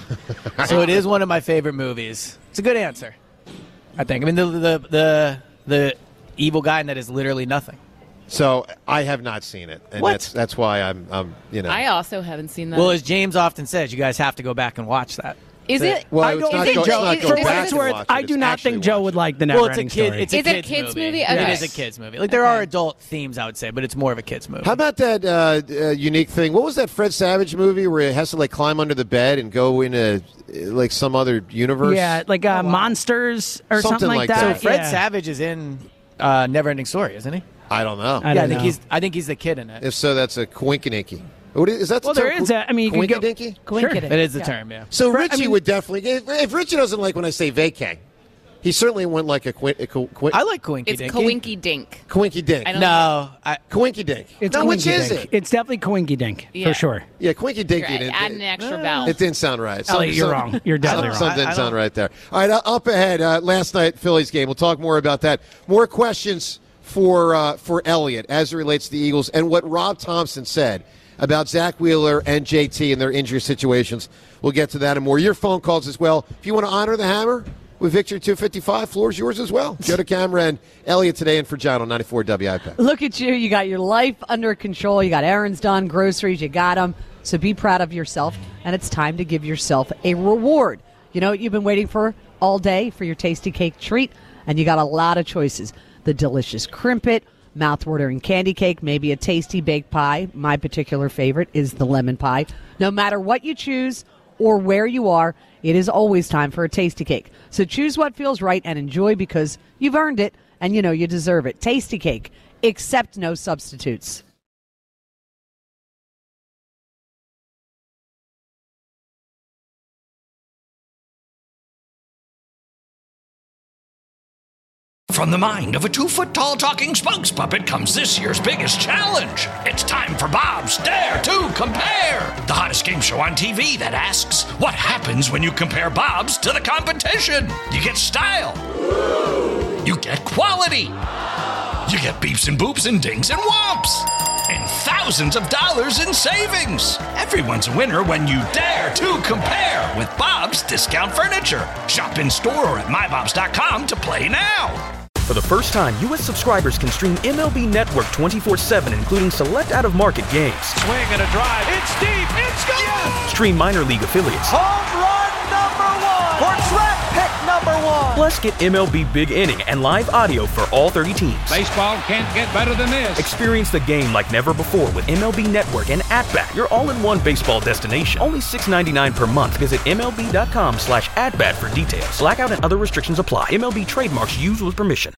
So it is one of my favorite movies. It's a good answer, I think. I mean, the the the, the evil guy in that is literally nothing. So I have not seen it, and What? that's that's why I'm, I'm you know. I also haven't seen that. Well, as James often says, you guys have to go back and watch that. Is it? Well, I it's don't not think go- it's Joe. not For go what back it's and worth, watch it. I It's do not actually think Joe watch would it. like the Well, never it's a kid. It's a Is it a kids, kids' movie. movie? It Okay. is a kids movie. Like there are adult themes, I would say, but it's more of a kids movie. How about that uh, uh, unique thing? What was that Fred Savage movie where he has to like climb under the bed and go into uh, like some other universe? Yeah, like uh, monsters or something, Something like like that. that. So Fred yeah. Savage is in uh, Neverending Story, isn't he? I don't know. I yeah, don't I think know. he's. I think he's the kid in it. If so, that's a coinkinky. What is, is that? The Well, there term? is a- I mean, you could go- Coinkydinky? Sure. It is the term, yeah. So Fred- Richie I mean- would definitely. If, if Richie doesn't like when I say vacay, he certainly went like a, qu- a, qu- qu- I like Coinky It's Dinky. Coinky Dink. Coinky Dink. I don't No, I, Coinky Dink. It's no, which Coinky is Dink. it? It's definitely Coinky Dink Yeah. for sure. Yeah, Coinky Dinky. Right, It, add an extra it, vowel. it didn't sound right. Elliot, you're wrong. You're definitely something, wrong. Something I- I didn't sound don't- right there. All right, uh, up ahead, uh, last night Phillies game. We'll talk more about that. More questions for uh, for Elliot as it relates to the Eagles and what Rob Thompson said about Zach Wheeler and J T and their injury situations. We'll get to that and more. Your phone calls as well. If you want to honor the Hammer with Victory two fifty-five, floor's yours as well. Go to camera and Elliot today in for John on ninety-four W I P. Look at you. You got your life under control. You got errands done, groceries, you got them. So be proud of yourself, and it's time to give yourself a reward. You know what you've been waiting for all day for your tasty cake treat, and you got a lot of choices. The delicious Crimpet, mouth-watering candy cake, maybe a tasty baked pie. My particular favorite is the lemon pie. No matter what you choose or where you are, it is always time for a tasty cake. So choose what feels right and enjoy because you've earned it and you know you deserve it. Tasty cake, accept no substitutes. From the mind of a two-foot-tall talking spokes puppet comes this year's biggest challenge. It's time for Bob's Dare to Compare, the hottest game show on T V that asks, what happens when you compare Bobs to the competition? You get style. You get quality. You get beeps and boops and dings and whomps. And thousands of dollars in savings. Everyone's a winner when you dare to compare with Bob's Discount Furniture. Shop in store or at my bobs dot com to play now. For the first time, U S subscribers can stream M L B Network twenty-four seven, including select out-of-market games. Swing and a drive. It's deep. It's gone. Yes! Stream minor league affiliates. Home run number one. For draft pick number one. Plus, get M L B Big Inning and live audio for all thirty teams. Baseball can't get better than this. Experience the game like never before with M L B Network and At-Bat, your all-in-one baseball destination. Only six dollars and ninety-nine cents per month. Visit M L B dot com slash at bat for details. Blackout and other restrictions apply. M L B trademarks used with permission.